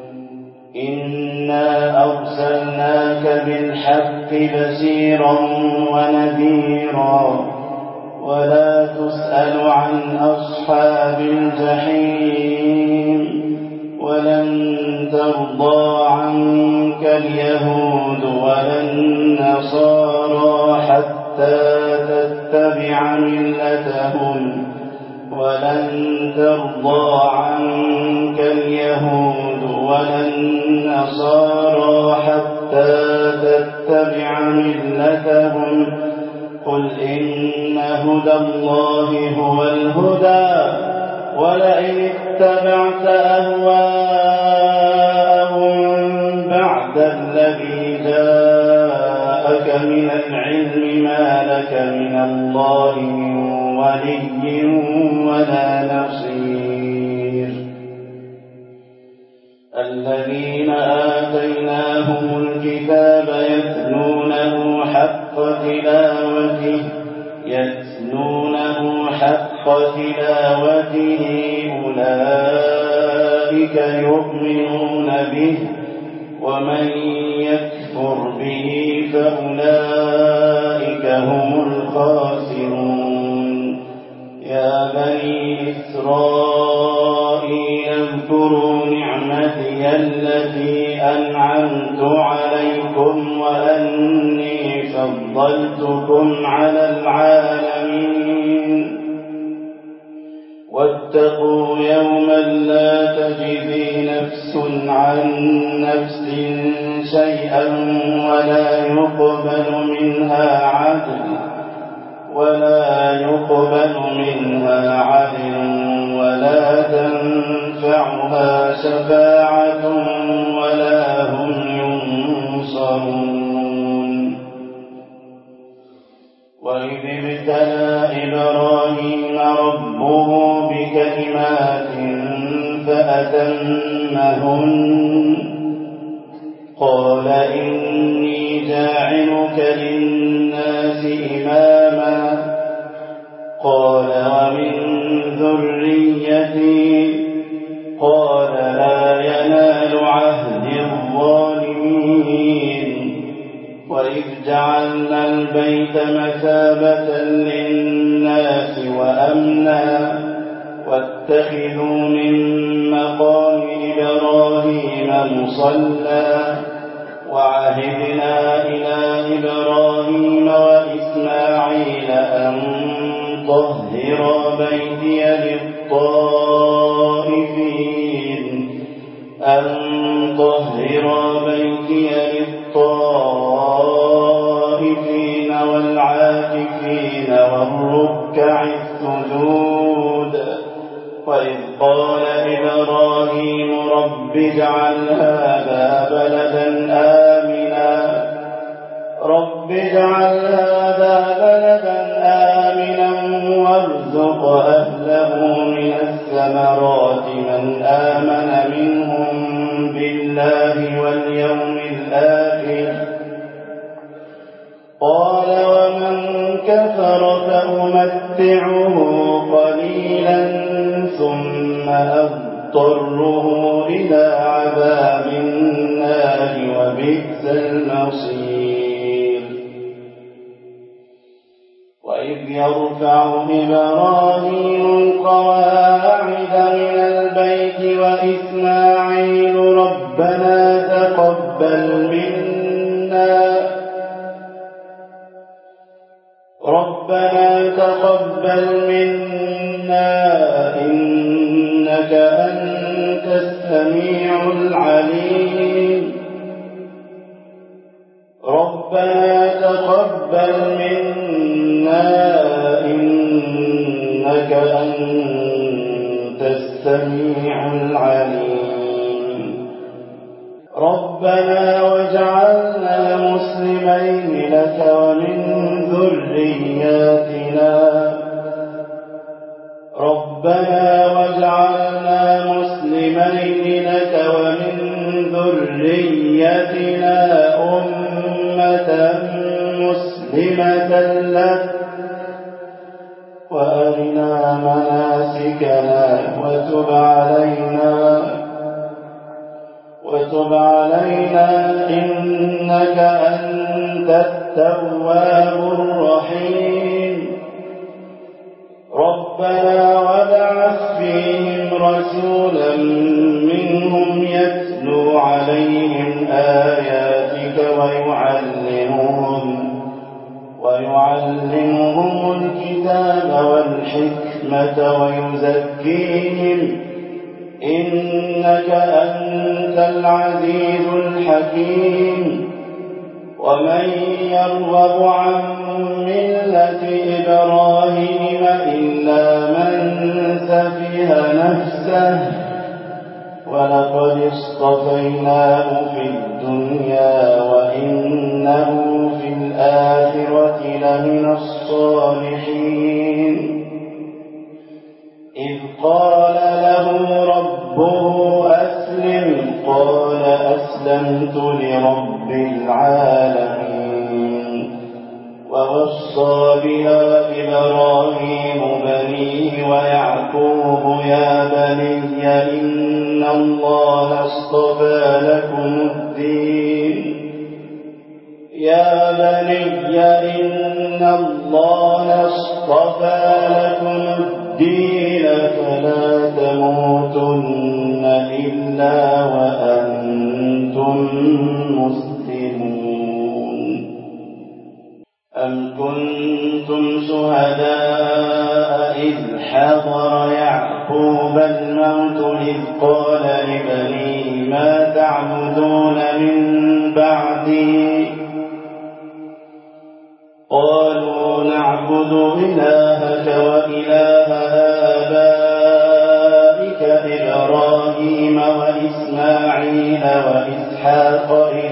إنا أرسلناك بالحق بشيرا ونذيرا ولا تسأل عن أصحاب الجحيم ولن ترضى عنك اليهود ولا النصارى حتى تتبع ملتهم ولن ترضى عنك اليهود ولا النصارى حتى تتبع ملتهم قل إن هدى الله هو الهدى ولئن اتبعت أهواءهم بعد الذي جاءك من العلم ما لك من الله من ولي ولا نصير الذين آتيناهم الكتاب يتلونه حق تلاوته أولئك يؤمنون به ومن يكفر به فأولئك هم الخاسرون يا بني إسرائيل اذكروا نعمتي التي أنعمت عليكم وأني فضلتكم على العالمين واتقوا يوما لا تجزي نفس عن نفس شيئا ولا يقبل منها عدل ولا تنفعها شفاعة ولا هم ينصرون. وإذ ابتلى إبراهيم ربه بكلمات فأتمهن قال إني جاعلك للناس إماما قال ومن ذريتي قال لا ينال عهد الظالمين. وإذ جعلنا البيت مثابة للناس وأمنا واتخذوا من مقام إبراهيم مصلى وعهدنا إلى إبراهيم وإسماعيل أن طهر بيتي للطائفين والعاكفين والركع السجود. وإذ قال إبراهيم رب اجعل هذا بلدا آمنا وارزق أهله من الثمرات من آمن منهم بالله واليوم الآخر قال ومن كفر فأمتعه قليلا ثم أضطره إلى عذاب النار وبئس المصير. وإذ يرفع إبراهيم القواعد من البيت وإسماعيل ربنا تقبل منا إنك أنت السميع العليم. ربنا تقبل منا إنك أنت السميع العليم. ربنا واجعلنا مسلمين لك ومن ذرياتنا أمة مسلمة لك وأرنا مناسكنا وتب علينا إنك أنت التواب الرحيم. ربنا وابعث فيهم رسولا منهم يتلو عليهم آياتك ويعلمهم الكتاب والحكمة ويزكيهم إنك أنت العزيز الحكيم. ومن يرغب عن ملة إبراهيم إلا من سفه نفسه ولقد اصطفيناه في الدنيا وإنه في الآخرة لمن الصالحين. إذ قال له ربه أسلم قال أسلمت لرب العالمين. ووصى بها إبراهيم بنيه ويعقوب يا بني إن الله اصطفى لكم الدين فلا تموتن إلا وأنتم مسلمون. أم كنتم شهداء إذ حضر يعقوب الموت إذ قال لبنيه ما تعبدون من بعدي قالوا نعبد إلهك وإله آبائك وإسماعيل وإسحاق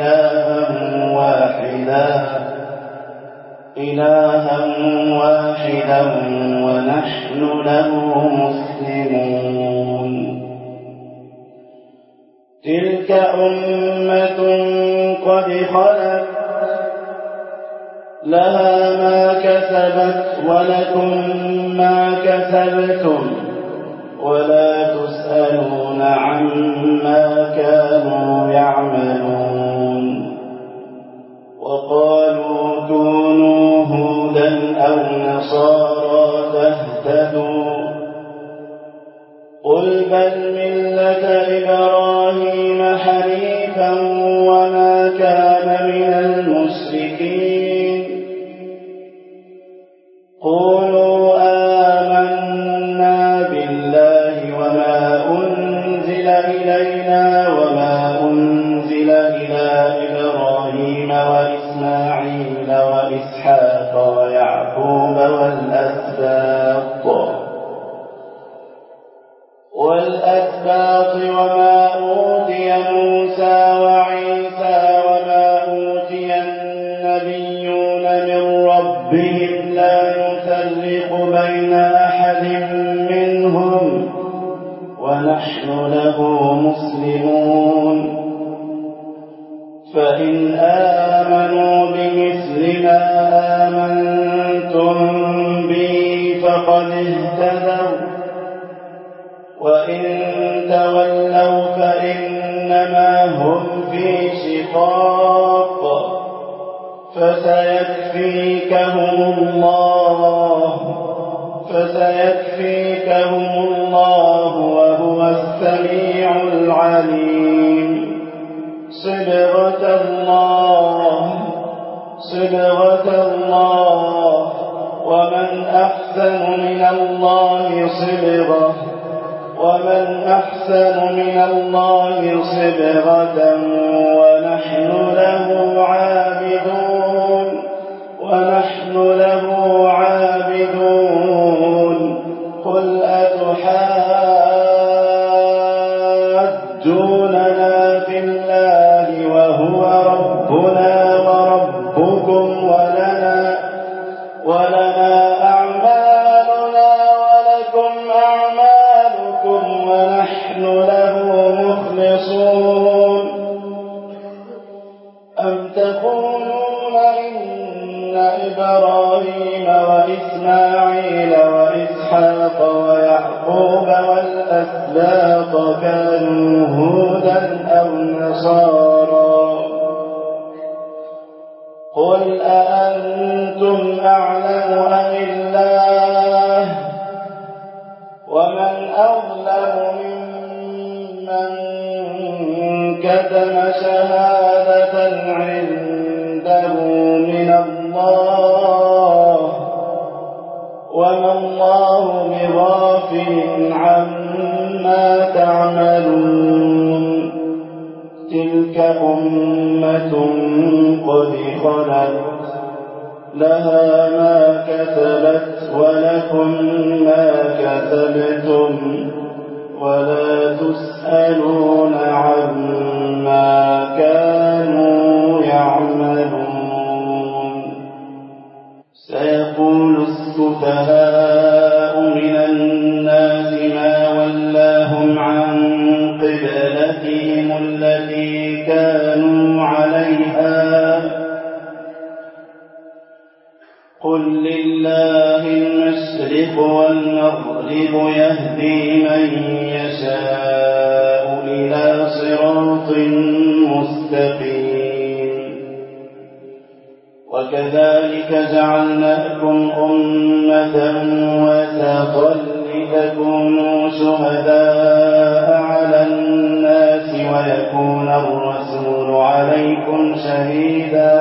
إلها واحدا ونحن له مسلمون. تلك أمة قد خلت لها ما كسبت ولكم ما كسبتم ولا تسألون عما كانوا يعملون. وقالوا كونوا هودا أو نصارى تهتدوا قل بل ملة إبراهيم حنيفا وما كان من المشركين. قولوا آمنا بالله وما أنزل إلينا وما أنزل إلى إبراهيم وإسماعيل وإسحاق ويعقوب والأسباط وما أوتي موسى وعيسى وما أوتي النبيون من ربهم لا نفرق بين أحد منهم ونحن له مسلمون. فإن آمنوا بمثل ما آمنتم به فقد اهتدوا وإن تولوا فإنما هم في شقاق فسيكفيكهم الله وهو السميع العليم. صبغة الله ومن أحسن من الله صبغة ونحن له عابدون. قل أتحاجوننا في الله وهو ربنا وربكم ولنا أعمالنا ولكم أعمالكم ونحن له مخلصون. أم تقولون إن إبراهيم وإسماعيل وإسحاق ويعقوب والأسباط كانوا هودا أو نصارى؟ قل أأنتم أعلم أم الله؟ ومن أظلم ممن كتم شهادة عنده من الله وما الله بغافل عما تعملون. تلك أمة قد خلت لها ما كسبت ولكم ما كسبتم ولا تسألون عما كانوا يعملون. سيقول السفهاء من الناس ما ولاهم عن قبلتهم التي كانوا عليها قل لله المشرق والمغرب يهدي من يشاء إلى صراط مستقيم. وكذلك جعلناكم أمة وسطا لتكونوا شهداء على الناس ويكون الرسول عليكم شهيدا.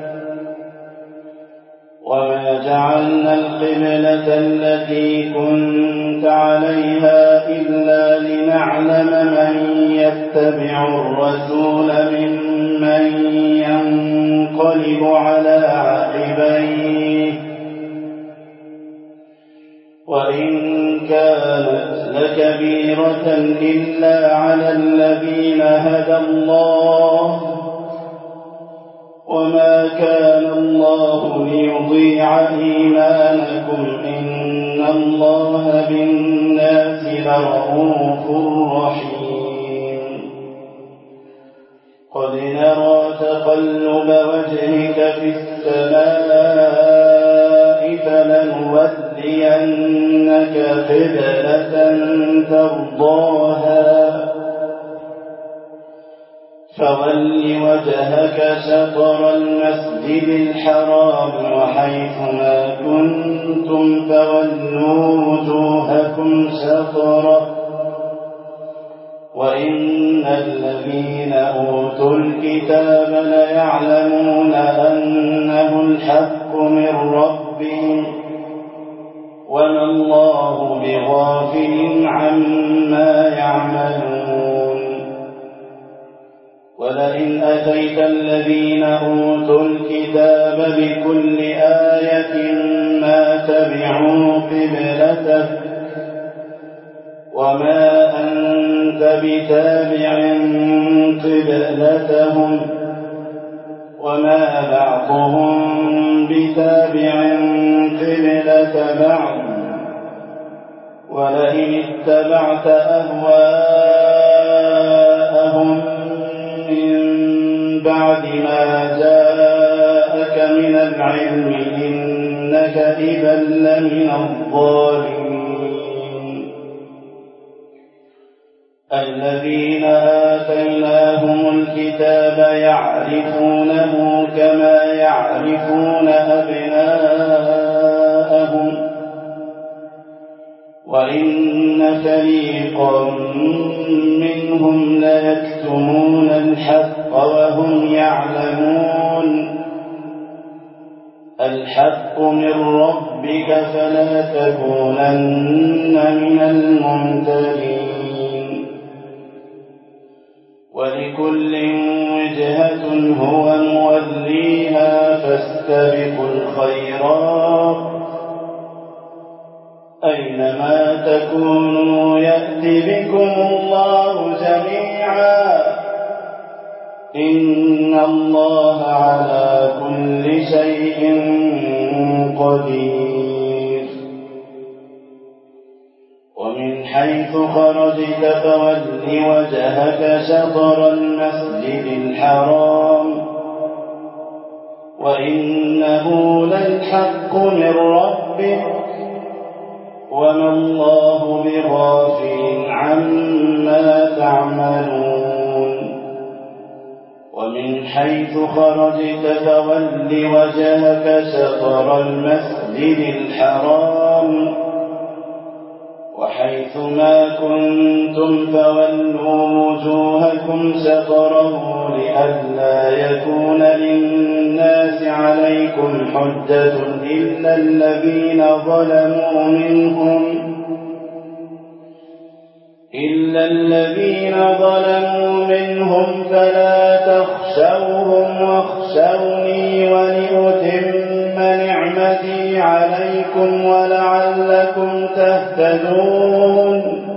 وما جعلنا القبلة التي كنت عليها إلا لنعلم من يتبع الرسول ممن ينقلب على عقبيه وإن كانت لكبيرة إلا على الذين هدى الله وما كان الله ليضيع إيمانكم إن الله بالناس لرءوف رحيم قد نرى تقلب وجهك في السماء فلنولينك قبلة ترضاها فول وجهك شطر المسجد الحرام وحيثما كنتم فولوا وجوهكم شطره وإن الذين أوتوا الكتاب ليعلمون أنه الحق من ربهم وما الله بغافل عما يعملون ولئن أتيت الذين أوتوا الكتاب بكل آية ما تبعوا قبلتك وما أنت بتابع قبلتهم وما بعضهم بتابع قبلة بعض ولئن اتبعت أهواءهم من بعد ما جاءك من العلم إنك إذا لمن الظالمين الذين آتيناهم الكتاب يعرفونه كما يعرفون أبناءهم وإن فريقا منهم ليكتمون الحق وهم يعلمون الحق من ربك فلا تكونن من الممترين ولكل وجهة هو موليها فاستبقوا الخيرات أينما تكونوا يأتي بكم الله جميعا إن الله على كل شيء قدير ومن حيث خرجت فول وجهك شطر المسجد الحرام وإنه للحق من ربك وما الله بغافل عما تعملون ومن حيث خرجت فول وجهك شطر المسجد الحرام وحيثما كنتم فولوا وجوهكم شطره لئلا يكون للناس عليكم حجة إلا الذين ظلموا منهم فلا تخشوهم واخشوني ولأتم نعمتي عليكم ولعلكم تهتدون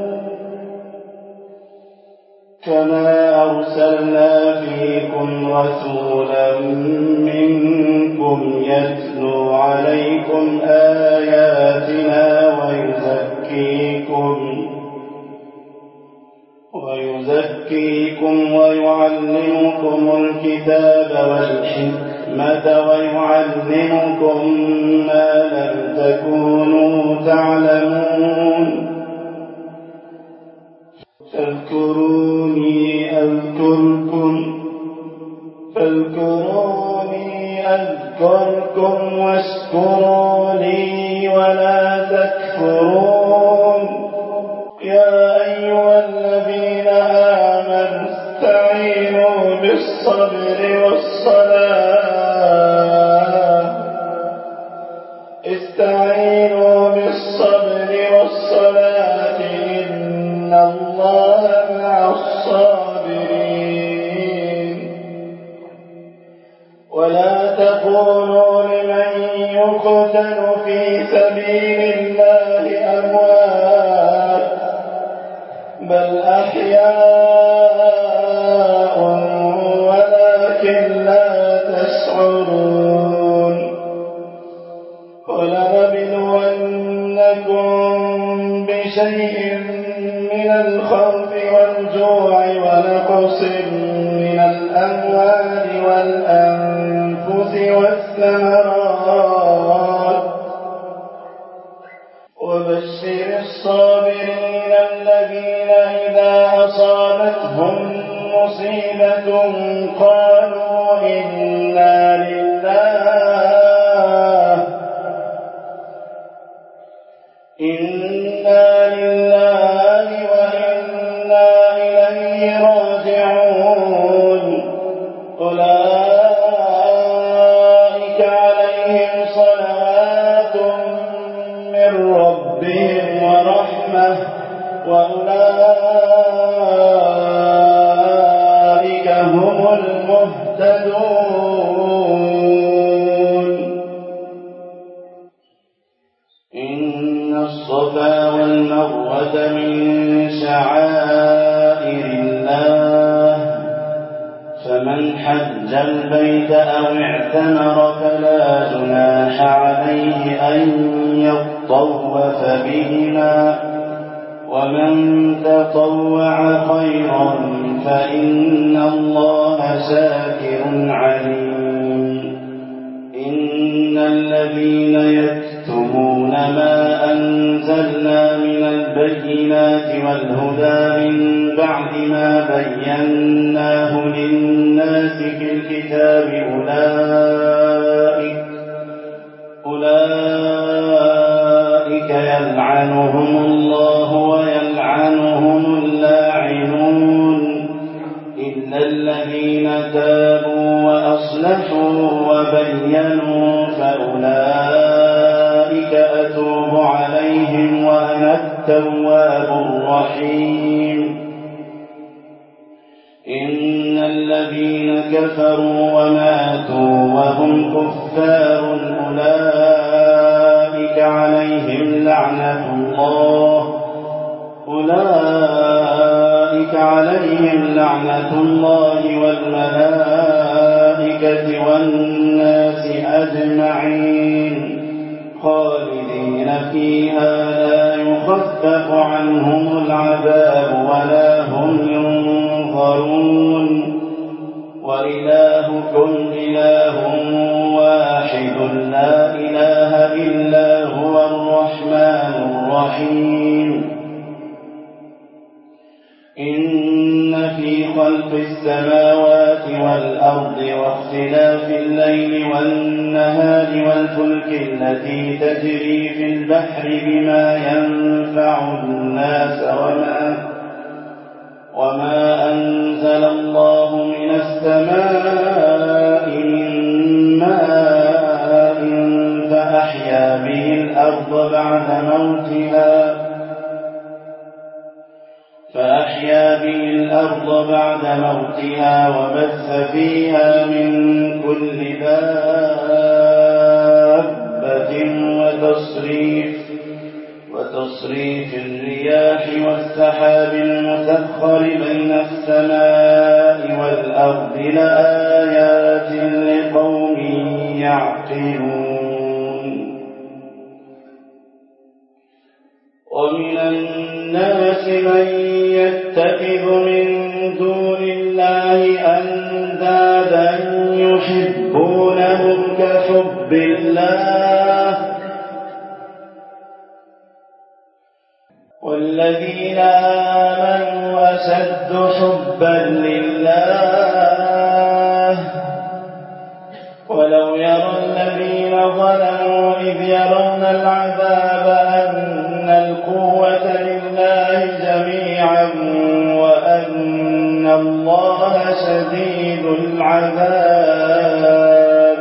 كما أرسلنا فيكم رسولا منكم يتلو عليكم آياتنا ويزكيكم ويعلمكم الكتاب والحكمة ويعلمكم ما لم تكونوا تعلمون فاذكروني أذكركم واشكروا لي ولا تكفرون يا أيها الذين آمنوا استعينوا بالصبر والصلاة إن الله مع الصابرين ولا تقولوا لمن يقتل في سبيل الله أموات أحياء ولكن لا تشعرون ولنبلونكم بشيء من الخوف والجوع ونقص من الأموال والأنفس والثمرات وبشر الصابرين الذين إذا أصابتهم مصيبة قالوا إنا لله وإنا إليه راجعون أولئك عليهم صلوات من ربهم ورحمة وأولئك هم المهتدون إن الصفا والمروة من شعائر الله فمن حج البيت أو اعتمر فلا جناح عليه أن يطوف بهما ومن تطوع خيرا فإن الله شاكر عليم إن الذين يكتمون ما أنزلنا من البينات والهدى من بعد ما بيناه للناس في الكتاب أولئك يلعنهم الله ويلعنهم اللاعنون إلا الذين تابوا وأصلحوا وبينوا فأولئك أتوب عليهم وأنا التواب الرحيم إن الذين كفروا وماتوا وهم كفار أولئك عليهم لعنة الله والملائكة والناس أجمعين خالدين فيها لا يخفف عنهم العذاب ولا هم ينظرون وإلهكم إله واحد لا إله إلا هو الرحمن الرحيم إن في خلق السماوات والأرض واختلاف الليل والنهار والفلك التي تجري في البحر بما ينفع الناس وما أنزل الله من السماء من ماء فأحيا به الأرض بعد موتها وبث فيها من كل دابة وتصريف الرياح والسحاب المسخر بين السماء والأرض لآيات لقوم يعقلون ومن الناس من يتخذ من دون الله أندادا يحبونهم كحب الله والذين آمنوا أشد حبا لله ولو يرى الذين ظلموا إذ يرون العذاب أن القوة لله جميعا وأن الله شديد العذاب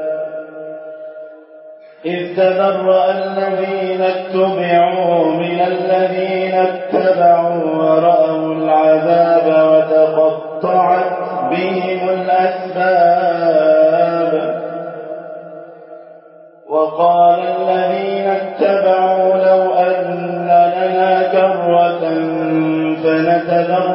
إذ تبرأ الذين اتبعوا من الذين اتبعوا ورأوا العذاب وتقطعت بهم الأسباب وقال الذين اتبعوا لو أن لنا كرة فنتبرأ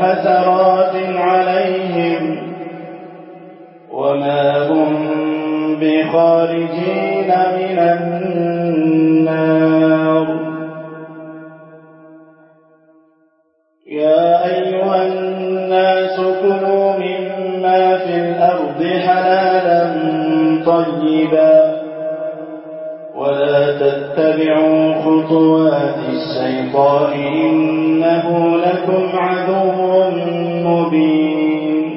حسرات عليهم وما هم بخارجين من النار. يا أيها الناس كلوا مما في الأرض حلالا طيبا ولا تتبعوا خطوات الشيطان إنه لكم عدو مبين.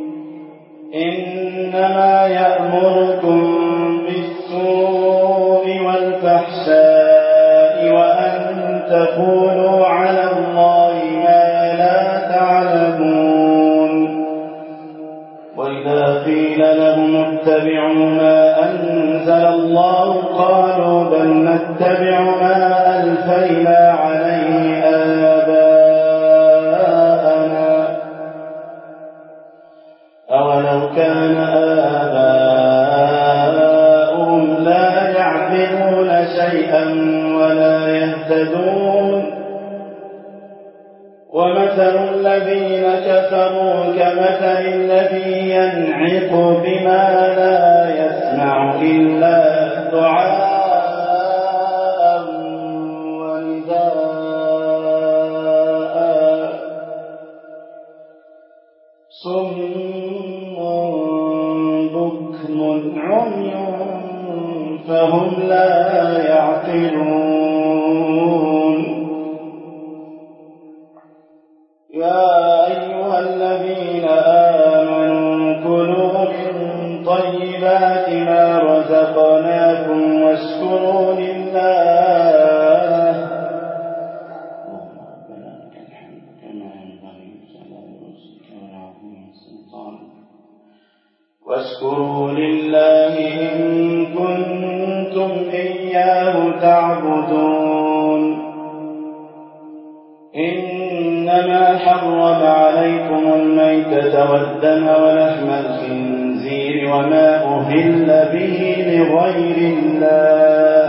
إنما يأمركم بالسوء والفحشاء وأن تقولوا على الله ما لا تعلمون. وإذا قيل لهم اتبعوا ما أنزل الله قالوا بل نتبع ما ألفينا عليه آباءنا أولو كان آباؤهم لا يعقلون شيئا ولا يهتدون. ومثل الذين كفروا كمثل الذي ينعق بما لا يسمع إلا دعاء ونداء صم بكم عمي فهم لا يعقلون. يا أيها الذين آمنوا كلوا من طيبات ما رزقناكم واشكروا لله إن كنتم إياه تعبدون. إنما حرم عليكم الميتة والدم ولحم الخنزير وما أهل به لغير الله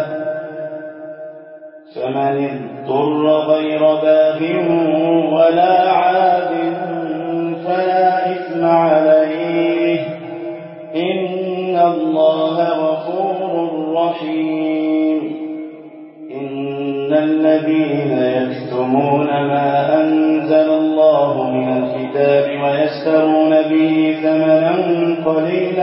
فمن اضطر غير باغ ولا عاد فلا إثم عليه إن الله غفور رحيم. إن الذين يكتمون ما أنزل الله من الكتاب ويشترون به ثمنا قليلا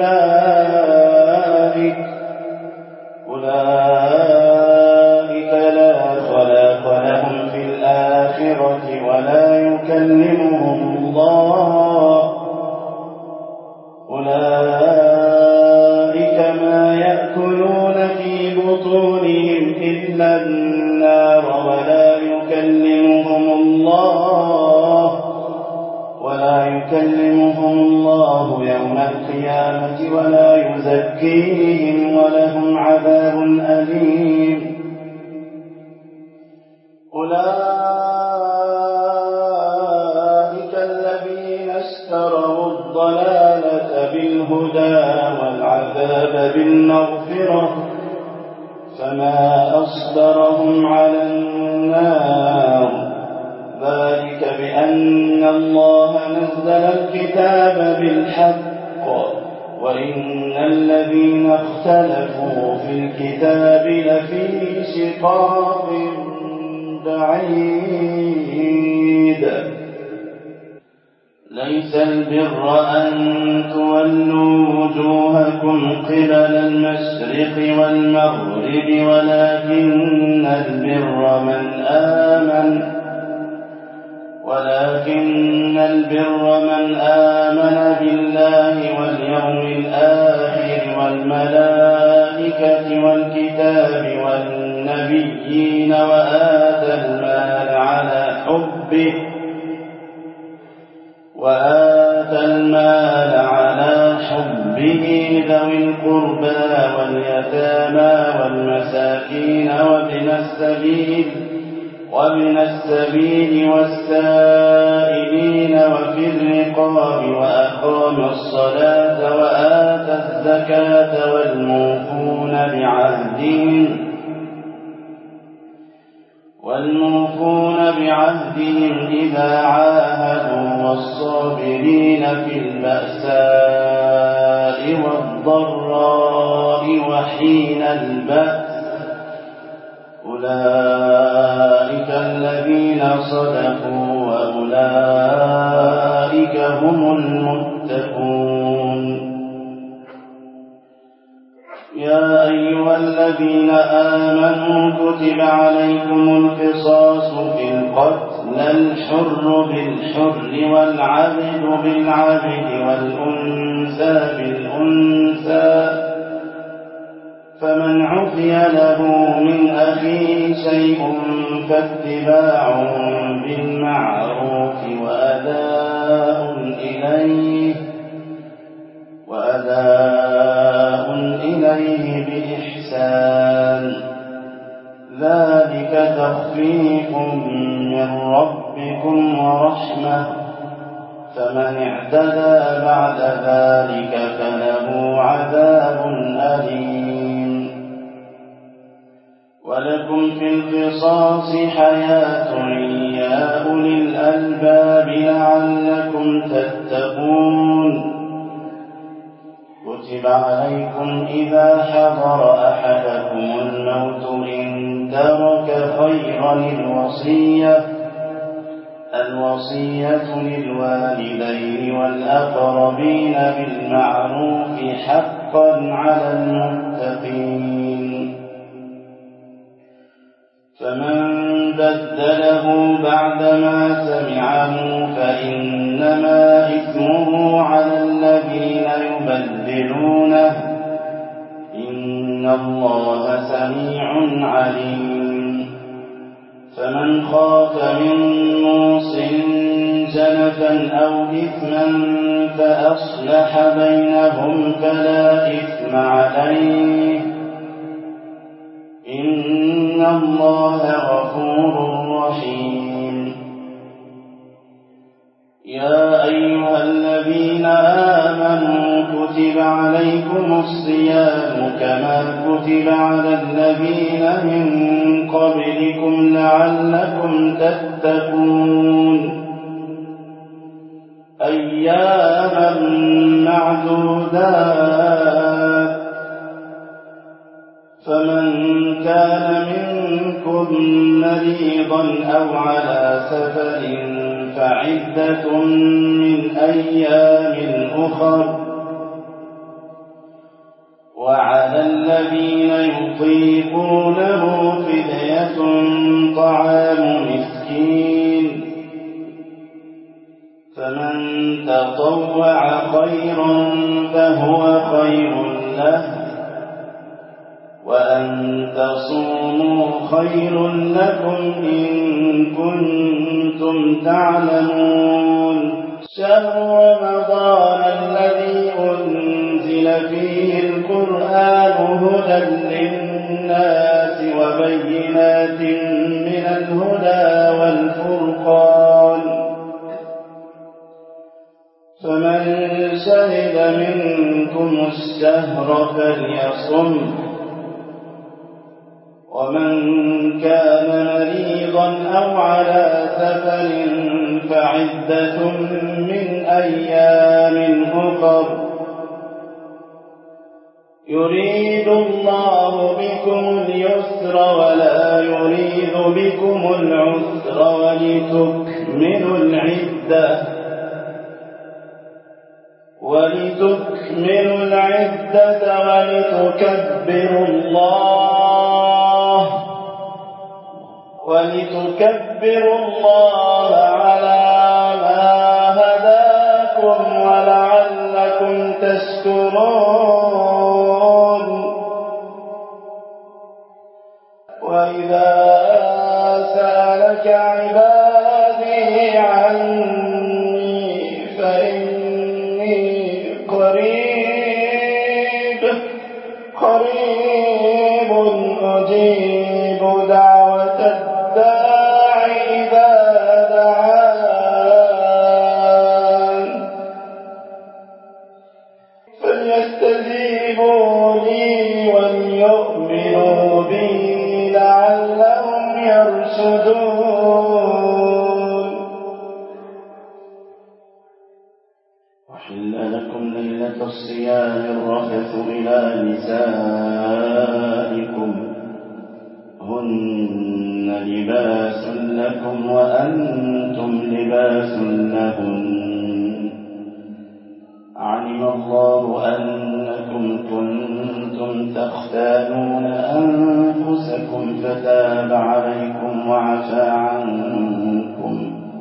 أولئك لا خلاق لهم في الآخرة ولا يكلمهم الله أولئك ما يأكلون في بطونهم إلا النار ولا يكلمهم الله يوم القيامة ولا يزكيهم ولهم عذاب أليم. أولئك الذين اشتروا الضلالة بالهدى والعذاب بالمغفرة فما أصبرهم على النار ذلك بأن الله نزل الكتاب بالحق وإن الذين اختلفوا في الكتاب لفي شقاق بعيد. ليس البر أن تولوا وجوهكم قبل المشرق والمغرب ولكن البر من آمن بالله واليوم الآخر والملائكة والكتاب والنبيين وآتى المال على حبه ذوي القربى واليتامى والمساكين وابن السبيل والسائلين وفي الرقاب وأقام الصلاة وآتى الزكاة والموفون بعهدهم إذا عاهدوا والصابرين في البأساء والضراء وحين البأس أولئك الذين صدقوا وأولئك هم المتقون. يا أيها الذين آمنوا كتب عليكم القصاص في القتل الحر بالحر والعبد بالعبد والأنثى بالأنثى فمن عفي له من أخيه شيء فاتباع بالمعروف وأداء إليه بإحسان ذلك تخفيف من ربكم ورحمة فمن اعتدى بعد ذلك فله عذاب أليم. ولكم في القصاص حياة يا أولي الألباب لعلكم تتقون. كتب عليكم إذا حضر أحدكم الموت إن ترك خيرا الوصية للوالدين والأقربين بالمعروف حقا على المتقين. فمن بدله بعدما سمعه فإنما إثمه على الذين يبدلونه إن الله سميع عليم. فمن خاف من موص جنفا أو إثما فأصلح بينهم فلا إثم عليه إن الله غفور رحيم. يا أيها الذين آمنوا كتب عليكم الصيام كما كتب على الذين من قبلكم لعلكم تتقون أياما معدودات فمن كان منكم مريضا أو على سفر فعدة من أيام أخر وعلى الذين يطيقونه فدية طعام مسكين فمن تطوع خيرا فهو خير له وأن تصوموا خير لكم إن كنتم تعلمون. شهر رمضان الذي أنزل فيه القرآن هدى للناس وبينات من الهدى والفرقان فمن شهد منكم الشهر فليصم ومن كان مريضا أو على سفر فعدة من أيام أخر يريد الله بكم اليسر ولا يريد بكم العسر ولتكملوا العدة ولتكبروا الله على ما هداكم ولعلكم تشكرون. وإذا سألك عبادي عني فإني قريب أجيب دعوة الداعي إذا دعان فليستجيبوا لي وليؤمنوا بي لعلهم يرشدون. تحسدون. أحل لكم ليلة الصيام الرفث إلى نسائكم هن لباس لكم وأنتم لباس لهن. علم الله أنكم كنتم تختانون أنفسكم فتاب عليكم وعفى عنكم،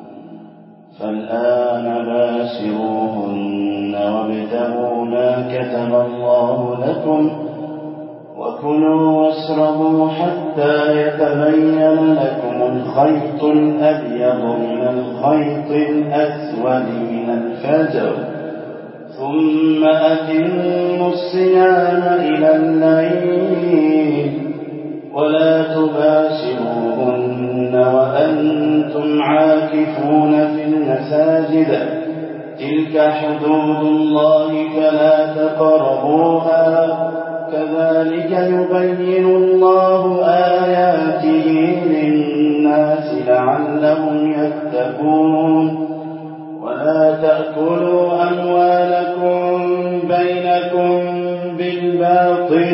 فالآن باشروهن وابتغوا ما كتب الله لكم وكلوا واشربوا حتى يتبين لكم الخيط الأبيض من الخيط الأسود من الفجر، ثم أتموا الصيام إلى الليل ولا تباشروهن وأنتم عاكفون في المساجد، تلك حدود الله فلا تقربوها، كذلك يبين الله آياته للناس لعلهم يتقون. ولا تأكلوا أموالكم بينكم بالباطل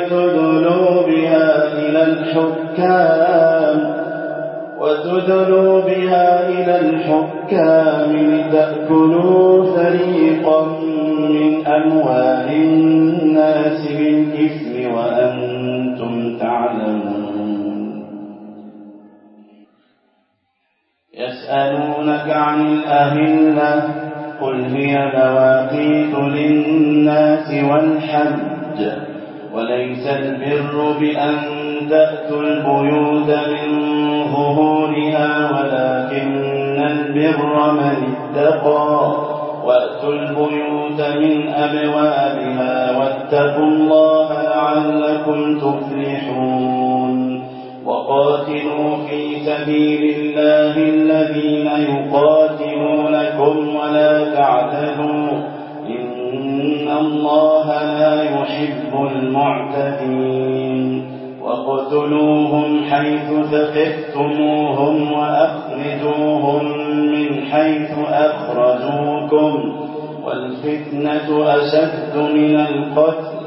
وتدلوا بها إلى الحكام لتأكلوا فريقا من أموال الناس بالإثم وأنتم تعلمون. يسألونك عن الأهلة قل هي مواقيت للناس والحج، وليس البر بأن تأتوا البيوت من ظهورها ولكن البر من اتقى، وأتوا البيوت من أبوابها واتقوا الله لعلكم تفلحون. وقاتلوا في سبيل الله الذين يقاتلونكم ولا تعتدوا إن الله لا يحب المعتدين. واقتلوهم حيث ثقفتموهم وأخرجوهم من حيث أخرجوكم، والفتنة أشد من القتل،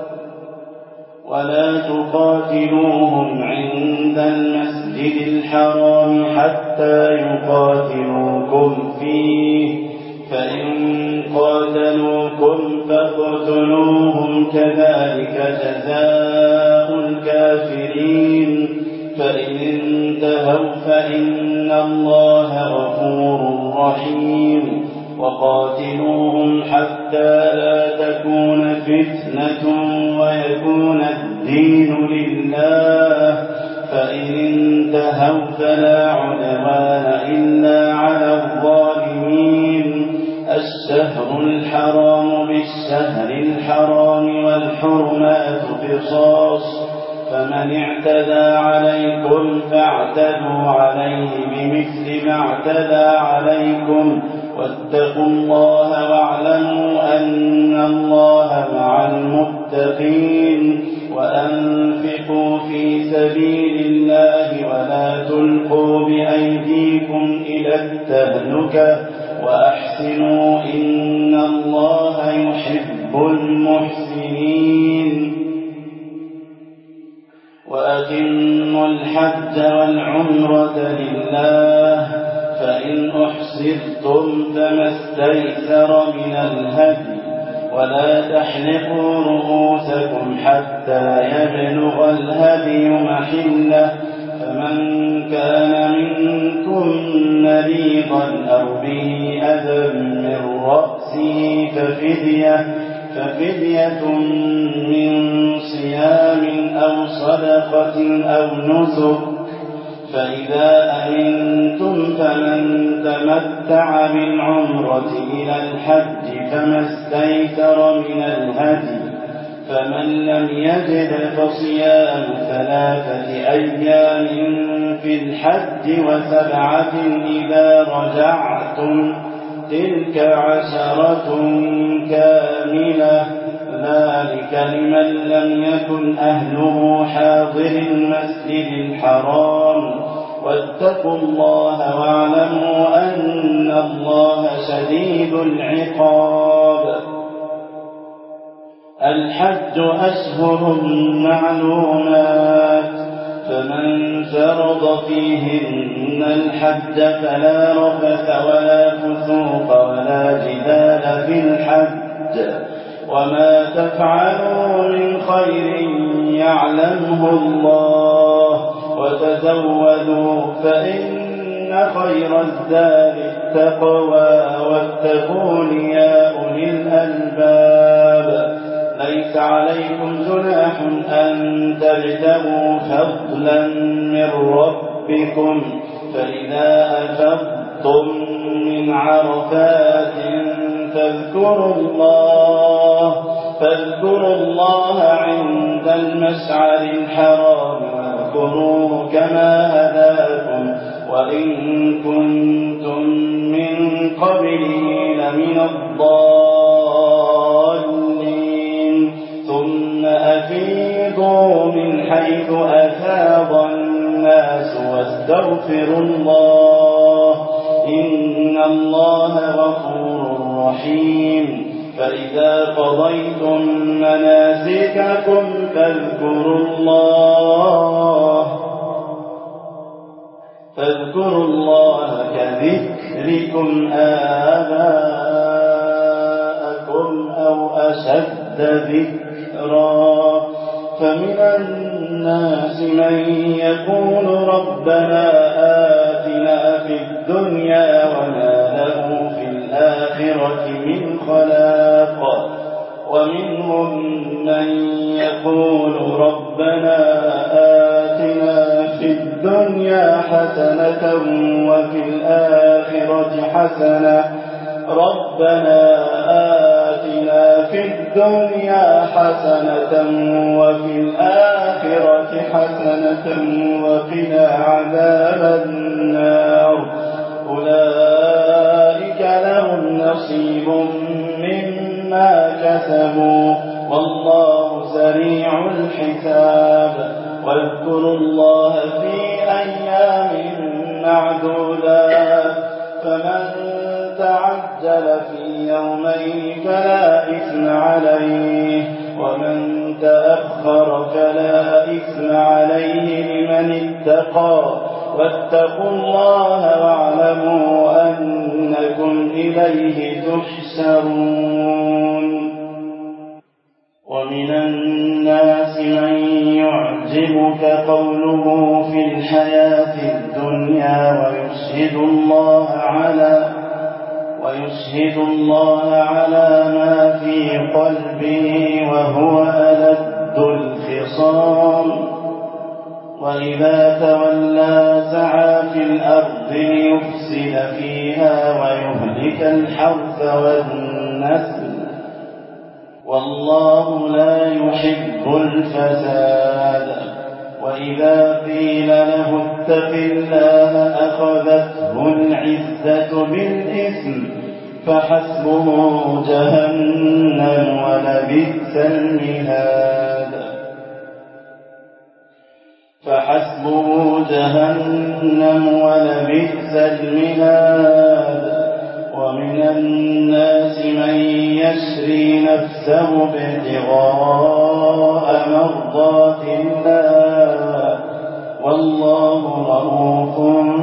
ولا تقاتلوهم عند المسجد الحرام حتى يقاتلوكم فيه، فإن قاتلوكم فاقتلوهم كذلك جزاء الكافرين. فإن انتهوا فإن الله غفور رحيم. وقاتلوهم حتى لا تكون فتنة ويكون الدين لله، فإن انتهوا فلا عدوان إلا على الظالمين. الشهر الحرام بالشهر الحرام والحرمات قصاص، فمن اعتدى عليكم فاعتدوا عليه بمثل ما اعتدى عليكم، واتقوا الله واعلموا أن الله مع المتقين. وأنفقوا في سبيل الله ولا تلقوا بأيديكم إلى التهلكة وأحسنوا إن الله يحب المحسنين. وأتموا الحج والعمرة لله، فإن أحصرتم فما استيسر من الهدي، ولا تحلقوا رؤوسكم حتى يبلغ الهدي محله، فمن كان منكم مريضا أو به أذى من رأسه ففدية من صيام أو صدقة أو نسك، فإذا أمنتم فمن تمتع بالعمرة إلى الحج فما استيسر من الهدي، فمن لم يجد فصيام 3 أيام في الحج و7 إذا رجعتم، تلك 10 كاملة، ذلك لمن لم يكن أهله حاضر المسجد الحرام. واتقوا الله واعلموا أن الله شديد العقاب. الحج أشهر معلومات، فمن فرض فيهن الحج فلا رفث ولا فسوق ولا جدال في الحج، وما تفعلوا من خير يعلمه الله، وتزودوا فإن خير الزاد التقوى، واتقون يا أولي الألباب. ليس عليكم جناح أن تبتغوا فضلا من ربكم، فإذا أفضتم من عرفات فاذكروا الله عند المشعر الحرام، واذكروه كما هداكم وإن كنتم من قبله لمن الضالين. ثم أفيضوا من حيث أفاض الناس واستغفروا الله، إن الله غفور رحيم. فإذا قضيتم مناسككم فاذكروا الله كذكركم آباءكم أو أشد ذكرا. فمن الناس من يقول ربنا آتنا في الدنيا وما له في الآخرة من خلاق، ومنهم من يقول ربنا آتنا في الدنيا حسنة وفي الآخرة حسنة، ربنا آتنا في الدنيا حسنة وفي الآخرة حسنة وقنا عذاب النار. أولئك لهم نصيب مما كسبوا والله سريع الحساب. واذكروا الله في أيام معدودات، فمن تعجل في يومين فلا إثم عليه، ومن تأخر فلا إثم عليه لمن اتقى. واتقوا الله واعلموا أنكم إليه تحشرون. ومن الناس من يعجبك قوله في الحياة الدنيا ويشهد الله على ما في قلبه وهو ألد الخصام. وإذا تولى سعى في الأرض ليفسد فيها ويهلك الحرث والنسل، والله لا يحب الفساد. وإذا قيل له اتق الله أخذته العزة بالإثم، فحسبه جهنم ولبئس المهاد. ومن الناس من يشري نفسه ابتغاء مرضات الله، والله رؤوف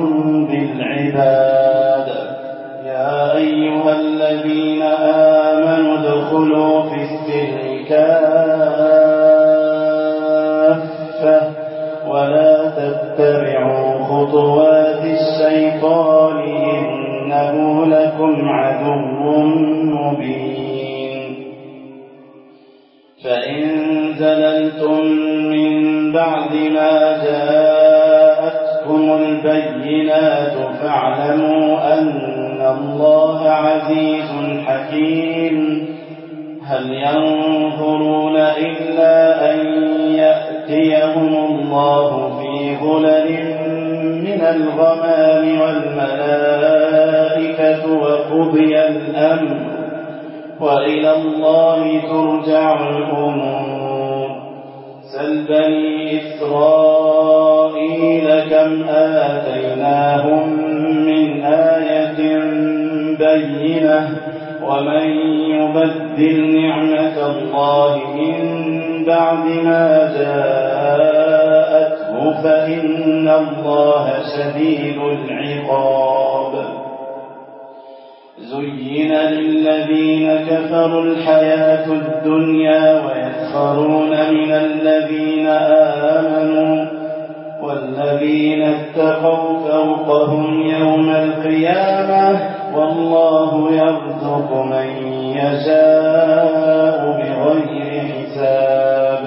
بالعباد. يا أيها الذين آمنوا ادخلوا في السلم كافة ولا تتبعوا خطوات الشيطان، إنه لكم عدو مبين. فإن زللتم من بعد ما جاءتكم البينات فاعلموا أن الله عزيز حكيم. هل ينظرون إلا أن يأتيهم الله في ظلل من الغمام والملائكة وقضي الأمر، وإلى الله ترجع الأمور. سل بني إسرائيل كم آتيناهم ومن يبدل نعمة الله من بعد ما جاءته فإن الله شديد العقاب. زين للذين كفروا الحياة الدنيا ويسخرون من الذين آمنوا والذين اتقوا فوقهم يوم القيامة والله يرزق من يشاء بغير حساب.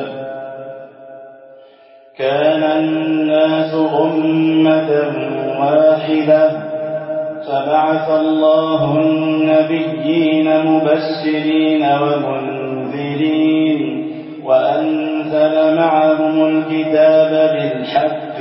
كان الناس أمة واحدة فبعث الله النبيين مبشرين ومنذرين وأنزل معهم الكتاب بالحق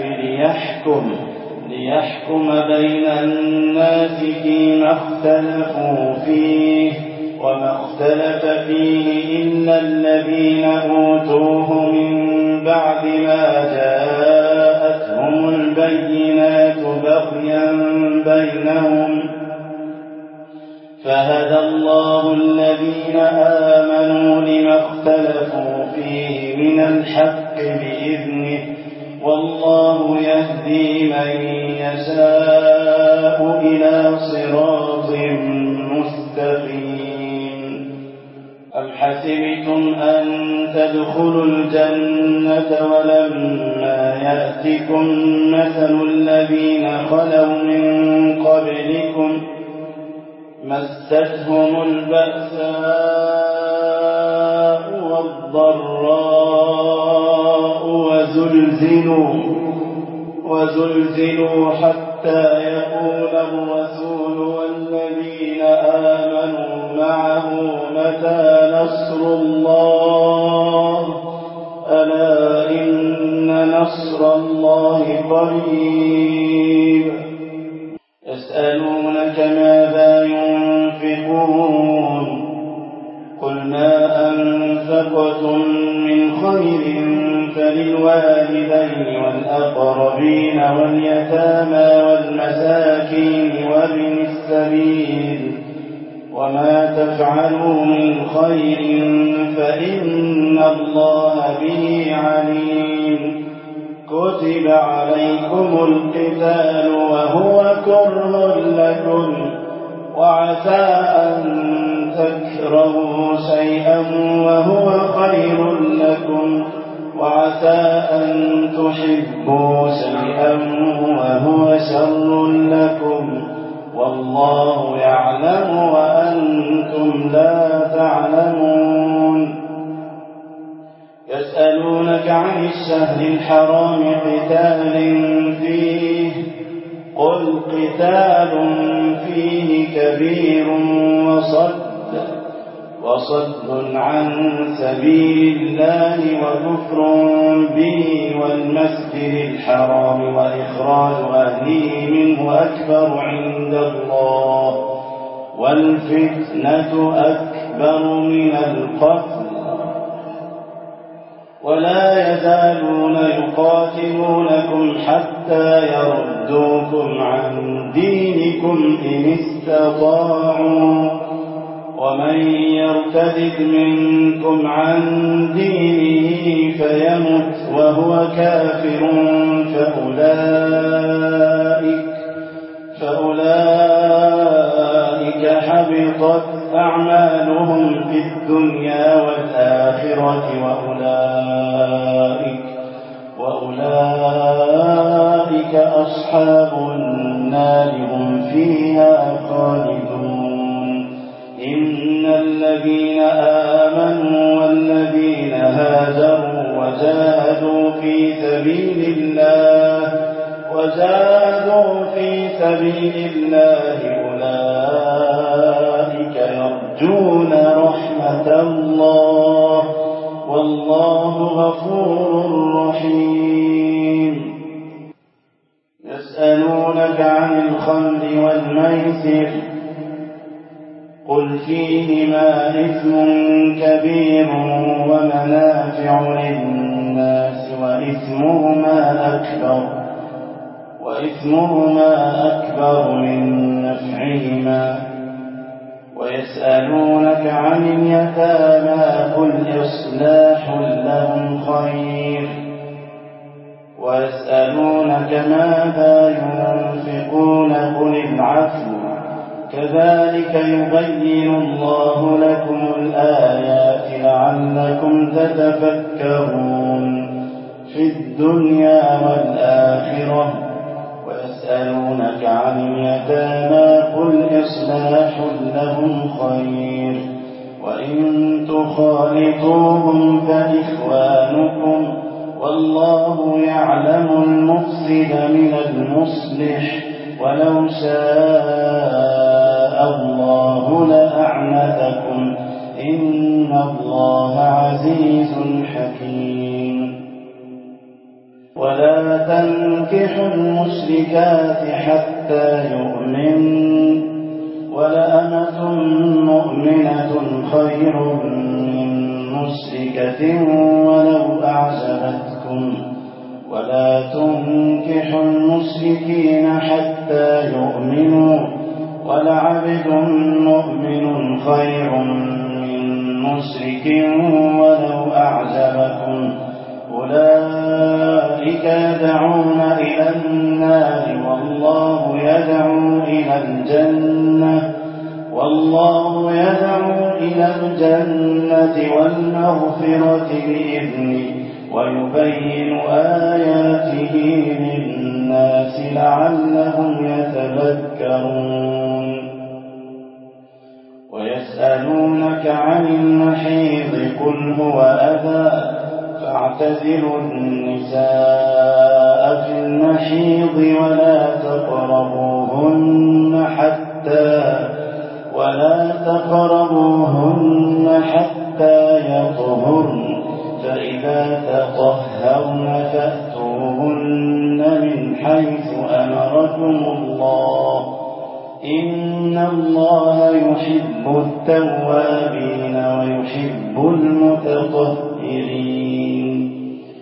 ليحكم بين الناس فيما اختلفوا فيه وما اختلف فيه إلا الذين أوتوه من بعد ما جاءتهم البينات بغيا بينهم فهدى الله الذين آمنوا لما اختلفوا فيه من الحق بإذنه والله يهدي من يشاء إلى صراط مستقيم. أم حسبتم أن تدخلوا الجنة ولما يأتكم مثل الذين خلوا من قبلكم مستهم البأساء والضراء وزلزلوا حتى يقول الرسول والذين آمنوا معه متى نصر الله ألا إن نصر الله قريب. يسألونك ماذا ينفقون قل ما أنفقتم من خير فللوالدين والأقربين واليتامى والمساكين وابن السبيل وما تفعلوا من خير فإن الله به عليم. كتب عليكم القتال وهو كره لكم وعسى أن تكرهوا شيئا وهو خير لكم وعسى أن تحبوا شيئا وهو شر لكم والله يعلم وأنتم لا تعلمون. يسألونك عن الشهر الحرام قتال فيه قل قتال فيه كبير وصد عن سبيل الله وكفر به والمسجد الحرام وإخراج أهله منه أكبر عند الله والفتنة أكبر من القتل ولا يزالون يقاتلونكم حتى يردوكم عن دينكم إن استطاعوا ومن يرتد منكم عن دينه فيمت وهو كافر فأولئك حبطت أعمالهم في الدنيا والآخرة وأولئك أصحاب النار هم فيها خالدون. إن الذين آمنوا والذين هاجروا وجاهدوا في سبيل الله أولئك يرجون رحمة الله والله غفور رحيم. يسألونك عن الخمر والميسر قل فيهما إثم كبير ومنافع للناس وإثمهما أكبر من نفعهما ويسألونك عن اليتامى قل إصلاح لهم خير ويسألونك ماذا ينفقون قل العفو كذلك يبين الله لكم الآيات لعلكم تتفكرون في الدنيا والآخرة ويسألونك عن اليتامى قل إصلاح لهم خير وإن تخالطوهم فإخوانكم والله يعلم المفسد من المصلح ولو شاء الله لأعنتكم إن الله عزيز حكيم ولا تنكحوا المشركات حتى يؤمنوا ولأمة مؤمنة خير من مشركة ولو أعجبتكم ولا تنكحوا المشركين حتى يؤمنوا ولعبد مؤمن خير من مشرك ولو أعجبكم أولئك يدعون إلى النار والله يدعو إلى الجنة والمغفرة بإذنه ويبين آياته للناس لعلهم يتذكرون ويسألونك عن المحيض قل هو أذى فاعتزلوا النساء في المحيض ولا تقربوهن حتى يطهرن فإذا تطهرن فأتوهن من حيث أمركم الله إن الله يحب التوابين ويحب المتطهرين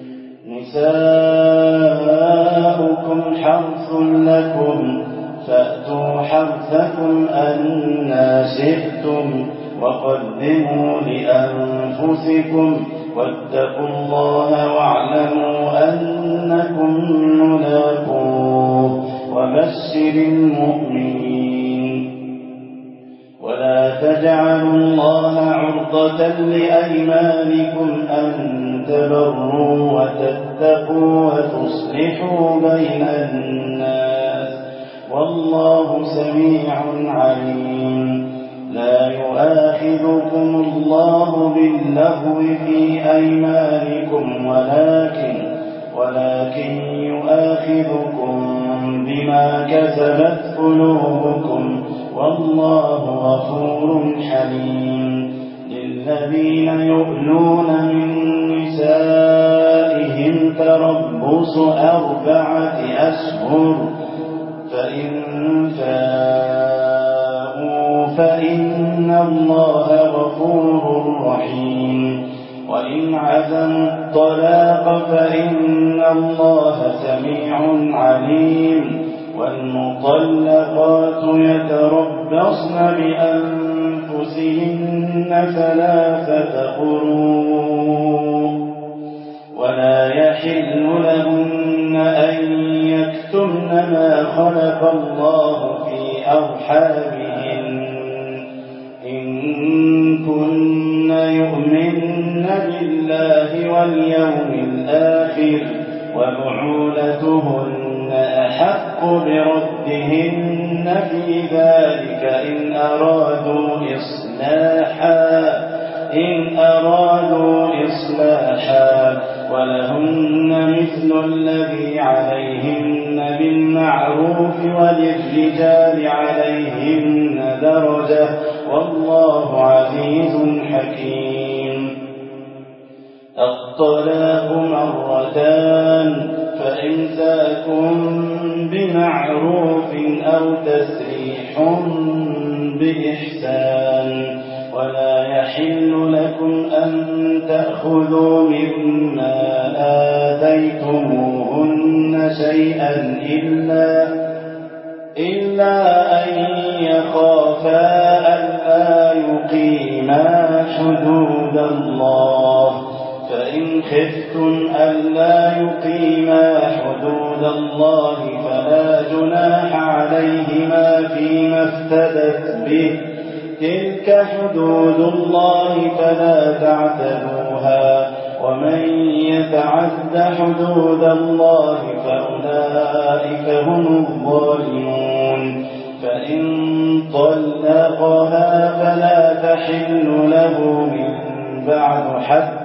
نساؤكم حرث لكم فأتوا حرثكم أنى شئتم وقدموا لأنفسكم واتقوا الله واعلموا أنكم ملاقوه وبشر المؤمنين ولا تجعلوا الله عرضة لأيمانكم أن تبروا وتتقوا وتصلحوا بين الناس والله سميع عليم لا يؤاخذكم الله باللغو في أيمانكم ولكن يؤاخذكم بما كسبت قلوبكم والله غفور حليم للذين يؤلون من نسائهم تربص 4 أشهر فإن فاءوا فإن الله غفور رحيم وإن عزموا الطلاق فإن الله سميع عليم والمطلقات يتربصن بأنفسهن 3 قروء ولا يحل لهن أن يكتمن ما خلق الله في أرحامهن إن كن يؤمن بالله واليوم الآخر وبعولتهن أحق بردهن في ذلك إن أرادوا إصلاحا ولهن مثل الذي عليهن بالمعروف وللرجال عليهن درجة والله عزيز حكيم الطلاق 2 فإمساك بمعروف أو تسريح بإحسان ولا يحل لكم أن تأخذوا مما آتيتموهن شيئا إلا أن يخافا ألا يقيما حدود الله. فإن خفتم ألا يقيما حدود الله فلا جناح عليهما فيما افتدت به، تلك حدود الله فلا تعتدوها، ومن يتعد حدود الله فأولئك هم الظالمون. فإن طلقها فلا تحل له من بعد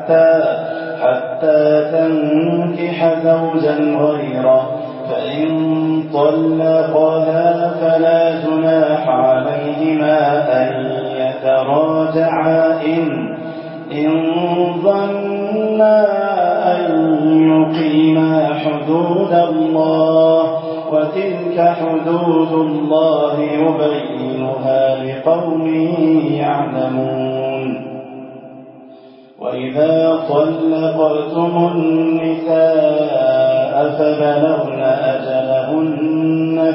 حتى تنكح زوجا غيره. فإن طلقها فلا جناح عليهما أن يتراجعا إن ظنا أن يقيما حدود الله، وتلك حدود الله يبينها لقوم يعلمون. وإذا طلقتم النساء فبلغن أجلهن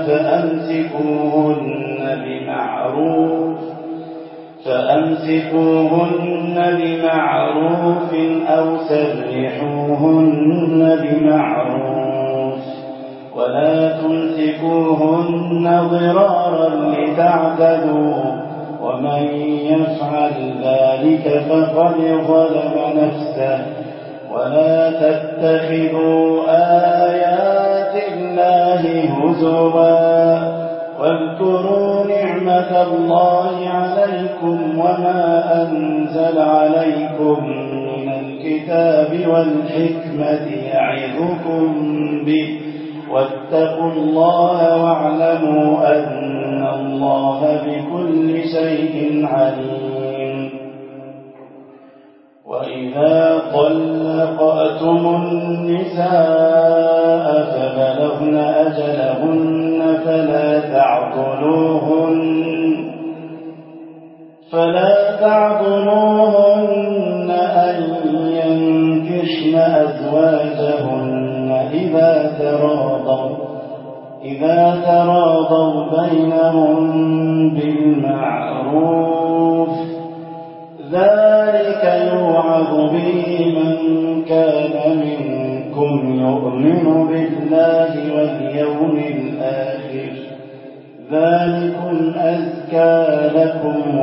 فأمسكوهن بمعروف أو سرحوهن بمعروف، ولا تمسكوهن ضرارا لتعتدوا، ومن يفعل ذلك فقد ظلم نفسه. ولا تتخذوا آيات الله هزوا، واذكروا نعمة الله عليكم وما أنزل عليكم من الكتاب والحكمة يعظكم به، واتقوا الله واعلموا أن الله بكل شيء عليم. وإذا طلقتم النساء فبلغن أجلهن فلا تعضلوهن أن ينكحن أزواجهن إذا تراضوا بينهم بالمعروف، ذلك يوعظ به من كان منكم يؤمن بالله واليوم الآخر، ذلكم أزكى لكم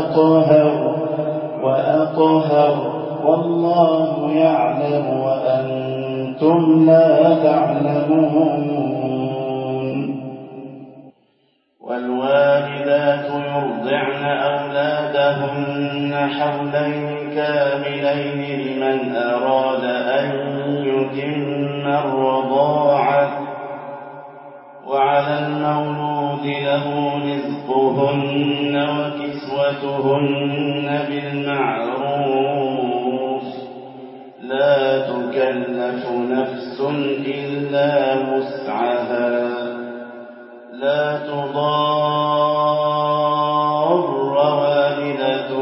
وأطهر، والله يعلم وأنتم لا تعلمون. والوالدات يرضعن أولادهن حولين كاملين لمن أراد أن يتم الرضاعة، وعلى المولود له رزقهن وكسوتهن بالمعروف، لا تكلف نفس إلا وسعها، لا تضار والدة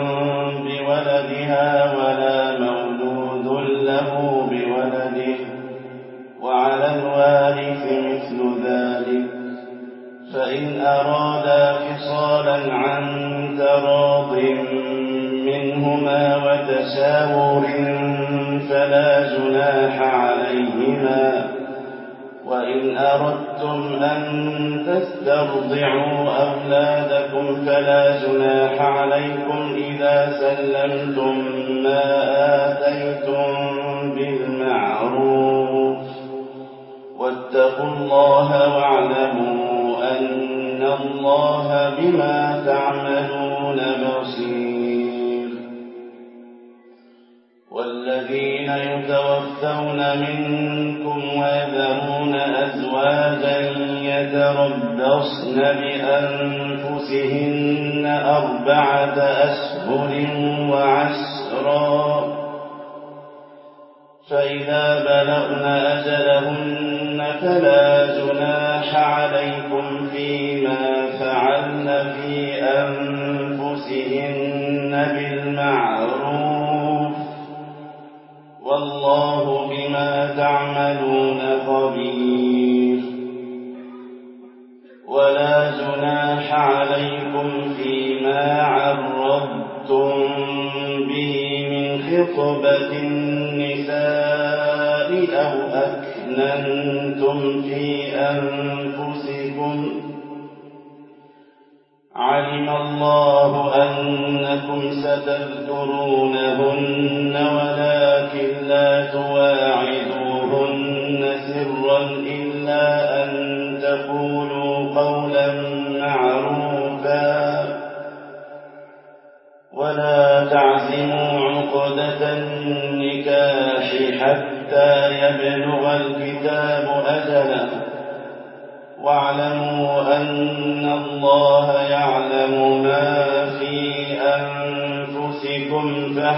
بولدها ولا مولود له بولده، وعلى الوارث مثل ذلك، فإن أرادا فصالا عن تراض منهما وتشاور فلا جناح عليهما. وإن أردتم أن تسترضعوا أولادكم فلا جناح عليكم إذا سلمتم ما آتيتم بالمعروف، واتقوا الله واعلموا أن الله بما تعملون بصير. والذين يتوفون منكم ويذرون أزواجا يتربصن بأنفسهن 4 أشهر وعشرا، فإذا بلغن أجلهن فلا جناح عليكم فيما فعلن في أنفسهن بالمعروف، والله بما تعملون خبير. ولا جناح عليكم فيما عرضتم أفضتم به من خطبة النساء أو أكننتم في أنفسكم علم الله أنكم ستذكرونهن ولكن لا تواعدوهن سرا إلا أن تقولوا قولا معروفا ولا تعزموا عقدة النكاح حتى يبلغ الكتاب أجله واعلموا أن الله يعلم ما في أنفسكم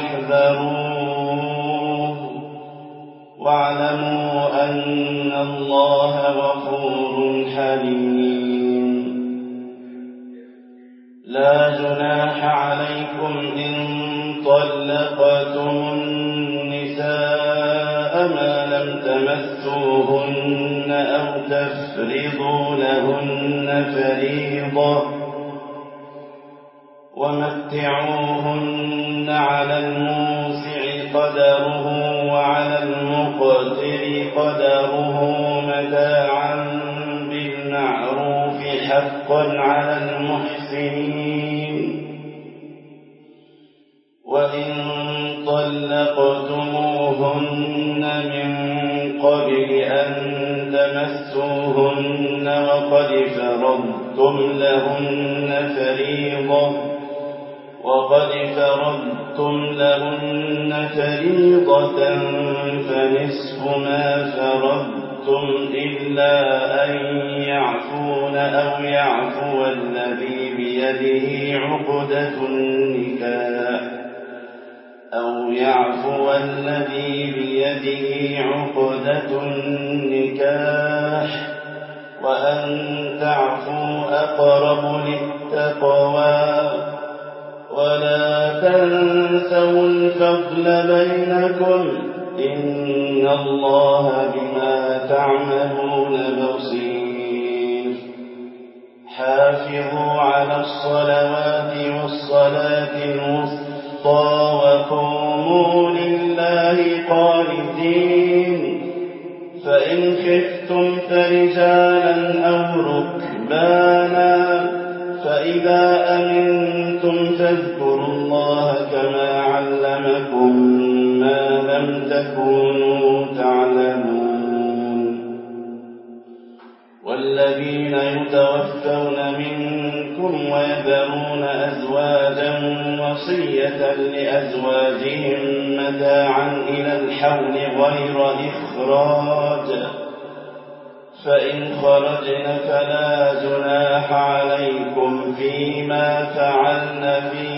فاحذروه واعلموا أن الله غفور حليم لا جناح عليكم إن طلقتم النساء ما لم تمسوهن أو تفرضوا لهن فريضة ومتعوهن على الموسع قدره وعلى المقتر قدره متاعا بالمعروف حقا على المحسنين وإن طلقتموهن من قبل أن تمسوهن وقد فرضتم لهن فريضة فنصف ما فرضتم إلا أن يعفون أو يعفو الذي بيده عقدة النكاح وأن تعفوا أقرب للتقوى ولا تنسوا الفضل بينكم إن الله بما تعملون بصير حافظوا على الصلوات والصلاة الوسطى وقوموا لله قانتين فإن خفتم فرجالا أو ركبانا فإذا أمنتم فاذكروا الله كما علمكم ما لم تكونوا تعلمون والذين يتوفون منكم ويذرون أزواجا وصية لأزواجهم متاعا إلى الحول غير إخراج فإن خرجن فلا جناح عليكم فيما فعلن في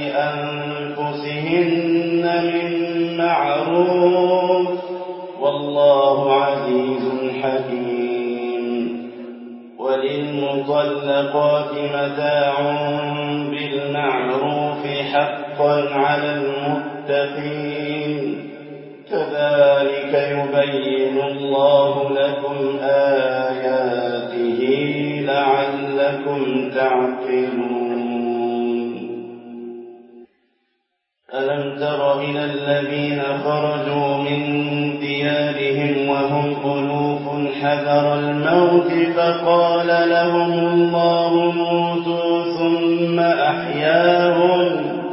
أنفسهن من معروف والله عزيز حكيم وللمطلقات متاع بالمعروف حقا على المتقين كذلك يبين الله لكم آياته لعلكم تعقلون ألم تر إلى الذين خرجوا من ديارهم وهم ألوف حذر الموت فقال لهم الله موتوا ثم أحياهم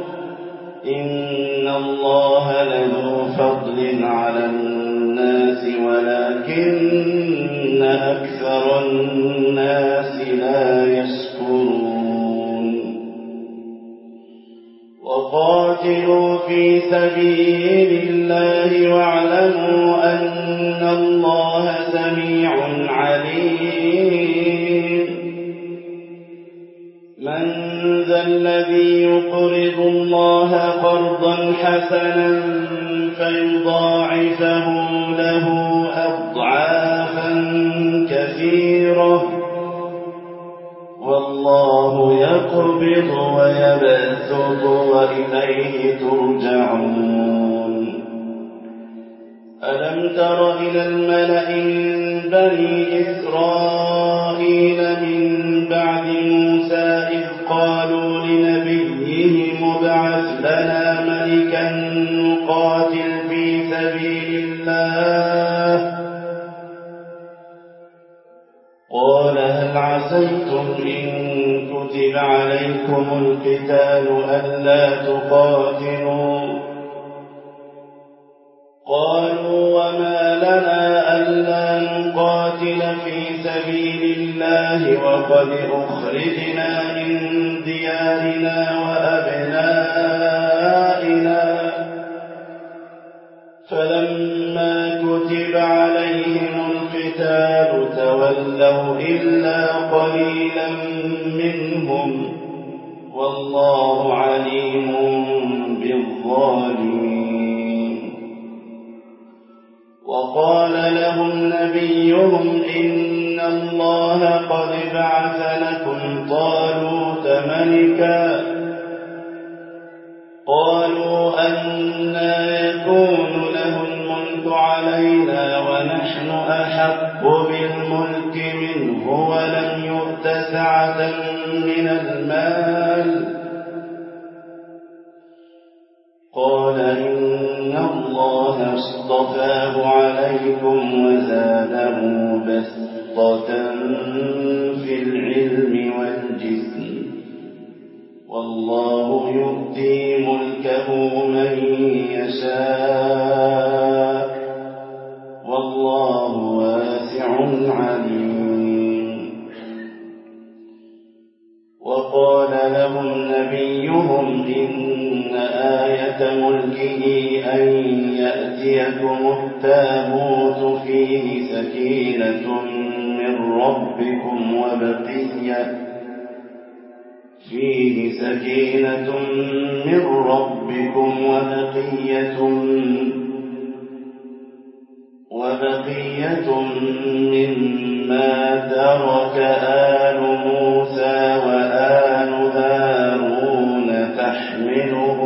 إن الله لذو فضل على الناس ولكن أكثر الناس لا يشكرون وقاتلوا في سبيل الله واعلموا أن الله سميع عليم من ذا الذي يقرض الله قرضا حسنا فيضاعفه له أضعافا كثيرة والله يقبض ويبسط وإليه ترجعون ألم تر إلى الملأ من بني إسرائيل من بعد موسى إذ قالوا لنبيهم ابعث لنا عسيتم إن كتب عليكم القتال ألا تقاتلوا؟ قالوا وما لنا ألا نقاتل في سبيل الله وقد أخرجنا من ديارنا وأبنائنا. فلما كتب عليهم القتال تولوا إلا قليلا منهم والله عليم بالظالمين. وقال لهم نبيهم إن الله قد بعث لكم طالوت ملكا. قالوا أنى يكون له الملك علينا ونحن أحق بالملك منه ولم يؤت سعة من المال؟ قال إن الله اصطفاه عليكم وزاده بسطة في العلم والجسم والله يؤتي ملكه من يشاء والله واسع عليم. وقال لهم نبيهم إن آية ملكه أن يأتيكم التابوت فيه سكينة من ربكم وبقية مما ترك آل موسى وآل هارون تحمله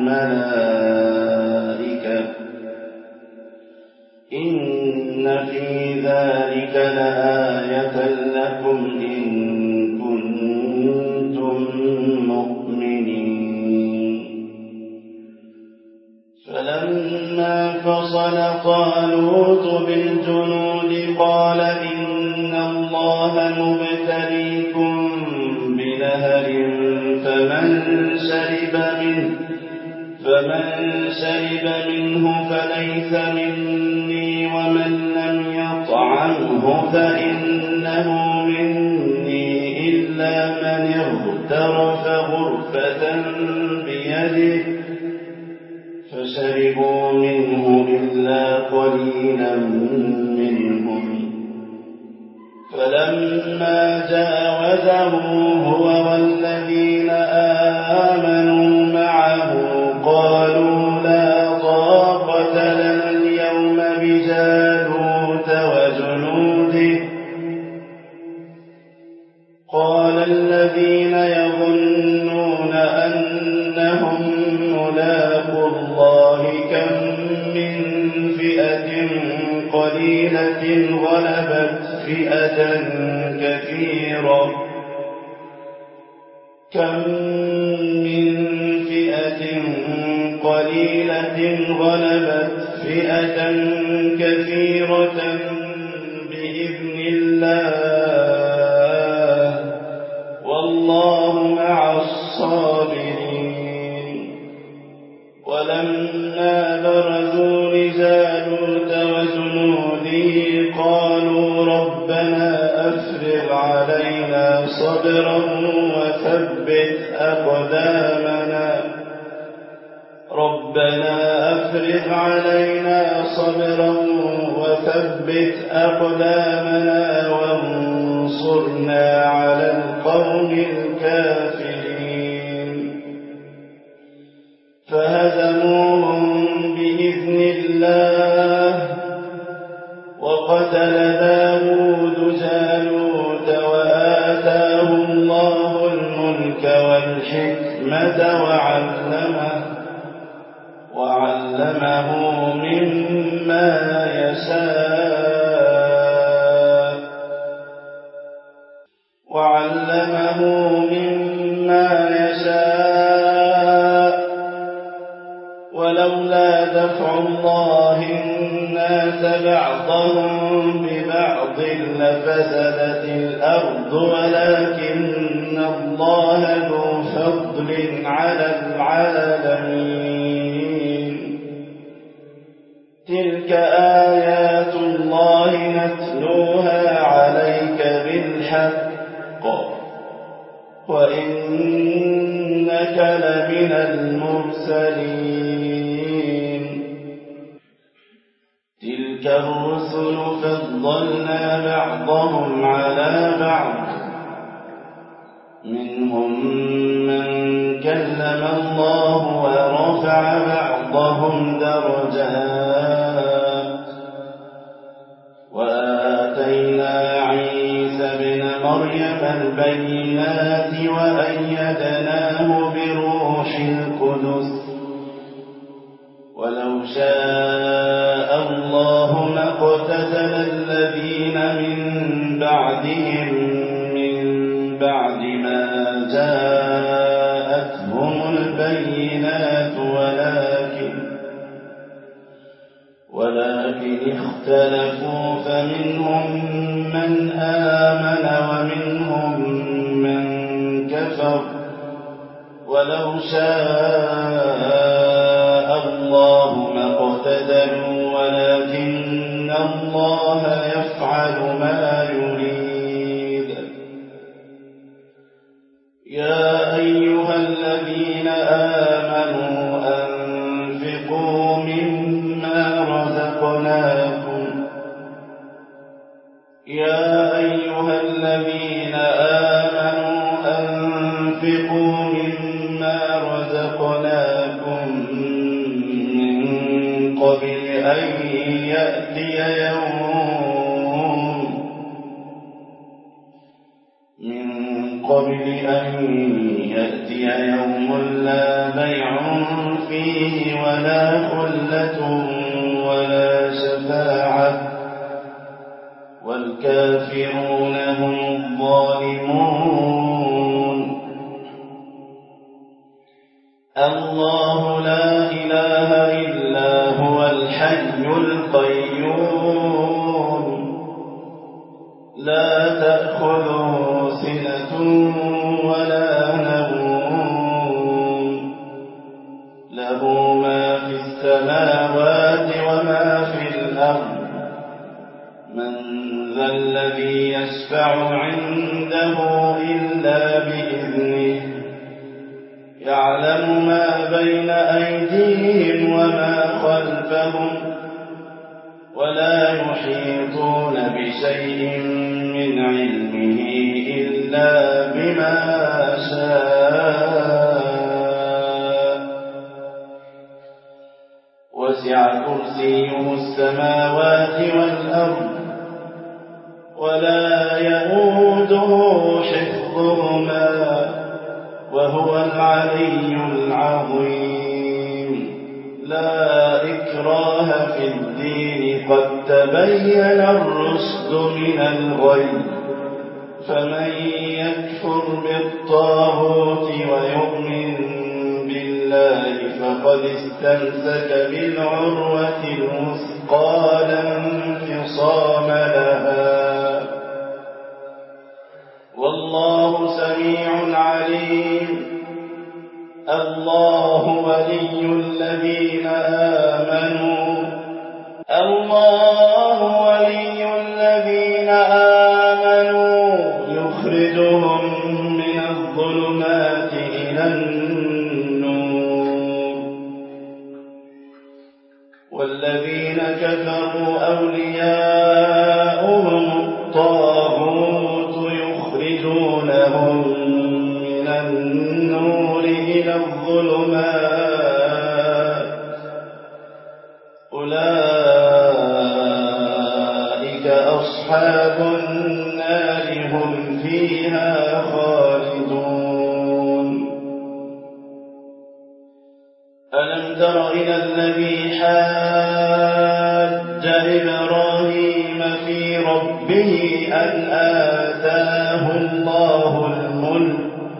الملائكة إن في ذلك لآية لكم إن كنتم مؤمنين. فلما فصل طالوت بالجنود قال إن الله مبتليكم بنهر فمن شرب منه فليس مني ومن لم يطعمه فإنه مني إلا من اغترف غرفة بيده فشربوا منه إلا قليلا منهم. فلما جاوزه هو والذين آمنوا معه قالوا لا طاقة لنا اليوم بجالوت وجنوده. قال الذين يظنون أنهم ملاقو الله كم من فئة قليلة غلبت فئة كثيرة بإذن الله والله مع الصابرين. ولما برزوا لجالوت وجنوده قالوا ربنا أفرغ علينا صبرا وثبت أقدامنا وانصرنا على القوم الكافرين. فهزموهم بإذن الله وقتل داود جالوت وآتاه الله الملك والحكمة وعلمه مما يشاء ولولا دفع الله الناس بعضهم ببعض لفسدت الأرض ولكن الله ذو فضل على العالمين. تلك آيات الله نتلوها عليك بالحق وإنك لمن المرسلين. تلك الرسل فضلنا بعضهم على بعض منهم من كلم الله ورفع بعضهم درجات وآتينا عيسى ابن مريم البينات وأيدناه بروح القدس ولو شاء الله ما اقتتل الذين من بعدهم من بعد ما جاءتهم البينات ولكن اختلفوا فمنهم من آمن ومنهم من كفر ولو شاء الله ما اقتتلوا ولكن الله يفعل ما يريد. يا أيها الذين آمنوا أنفقوا مما رزقناكم من قبل أن يأتي يوم لا بيع فيه ولا خلة ولا شفاعة والكافرون هم الظالمون. الله لا إله إلا هو الحي القيوم لا تأخذه سنة ولا نوم له ما في السماوات وما في الأرض من ذا الذي يشفع عنده إلا بإذنه يعلم ما بين أيديهم وما خلفهم ولا يحيطون بشيء من علمه إلا بما شاء وسع كرسيه السماوات والأرض ولا يئوده حفظهما وهو العلي العظيم. لا إكراه في الدين قد تبين الرشد من الغي فمن يكفر بالطاغوت ويؤمن بالله فقد استمسك بالعروة الوثقى لا انفصام لها والله سميع عليم. الله ولي الذين آمنوا يخرجهم من الظلمات إلى النور والذين كفروا أولياؤهم الطاغوت يخرجونهم من النور إلى الظلمات أولئك أصحاب النار هم فيها خالدون. ألم تر إلى الذي حاج إبراهيم في ربه أن آتاه الله الملك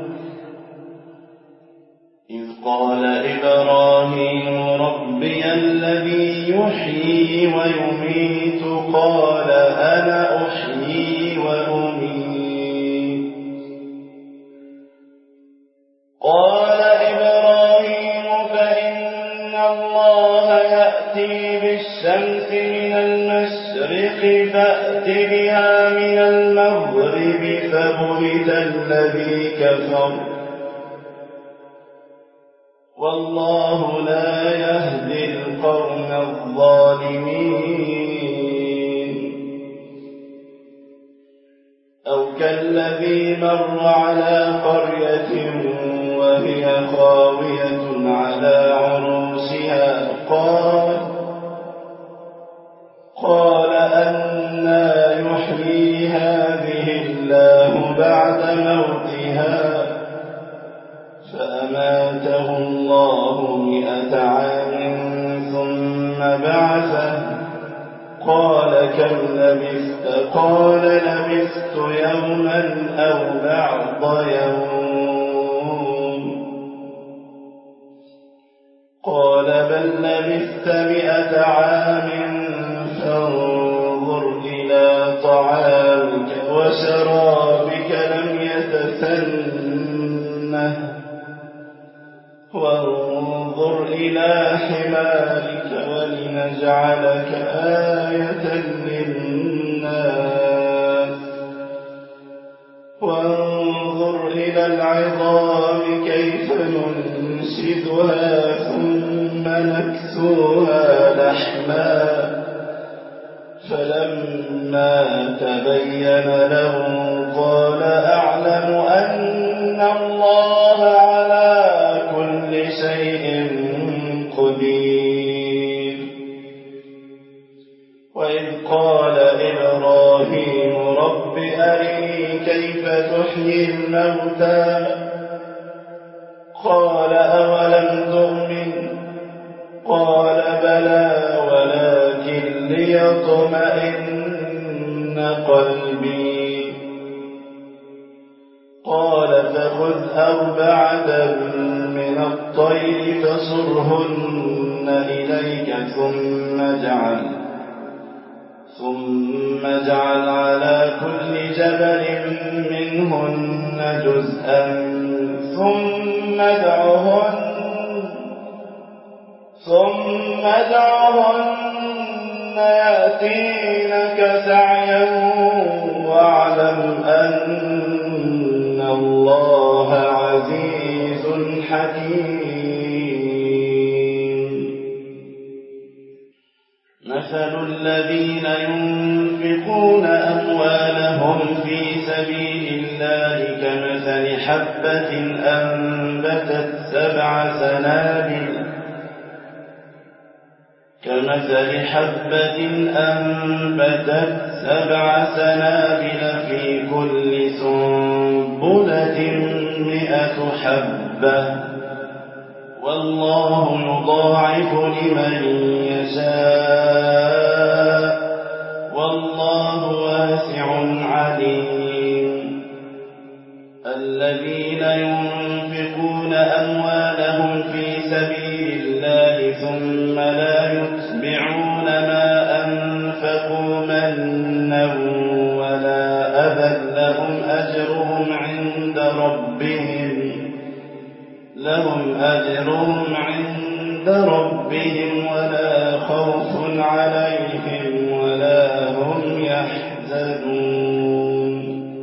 إذ قال إبراهيم ربي الذي يحيي ويميت المشرق فأت بها من المغرب فبهت الذي كفر والله لا يهدي القوم الظالمين أو كالذي مر على قرية وهي خاوية على عروشها قال أنى يحيي هذه الله بعد موتها فأماته الله 100 عام ثم بعثه قال كم لبثت قال لبثت يوما أو بعض يوم قال بل لبثت 100 عام فانظر إلى طعامك وشرابك لم يتسنه وانظر إلى حمارك ولنجعلك آية للناس وانظر إلى العظام كيف ننشدها ثم نكسوها لحما فلما تبين له قال أعلم أن الله على كل شيء قدير وإذ قال إبراهيم رب أرني كيف تحيي الموتى قال أولم تؤمن قال بلى ولكن ليطمئن قلبي قال فخذ 4 من الطير فصرهن إليك ثم اجعل على كل جبل منهن جزءا ثم ادعهن يأتينك سعيا واعلم أن الله عزيز حكيم مثل الذين ينفقون أموالهم في سبيل الله كمثل حبة أنبتت 7 سنابل في كل سنبلة 100 حبة والله يضاعف لمن يشاء والله واسع عليم الذين ينفقون أموالهم في سبيل الله ثم لا يتبعون ما أنفقوا منا ولا أذى لهم أجرهم عند ربهم ولا خوف عليهم ولا هم يحزنون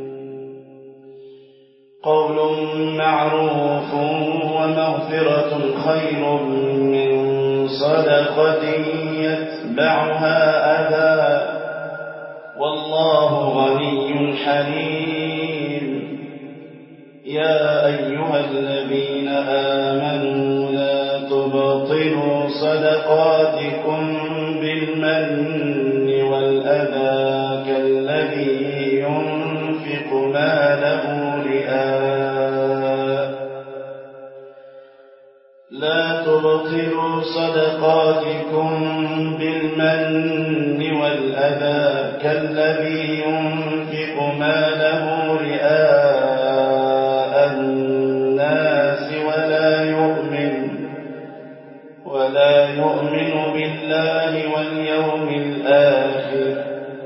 قول معروف ومغفرة خير من صدقة يتبعها أذى والله غني حليم يا أيها الذين آمنوا لا تبطلوا صدقاتكم بالمن والأذى كالذي ينفق ماله رئاء الناس ولا يؤمن بالله واليوم الآخر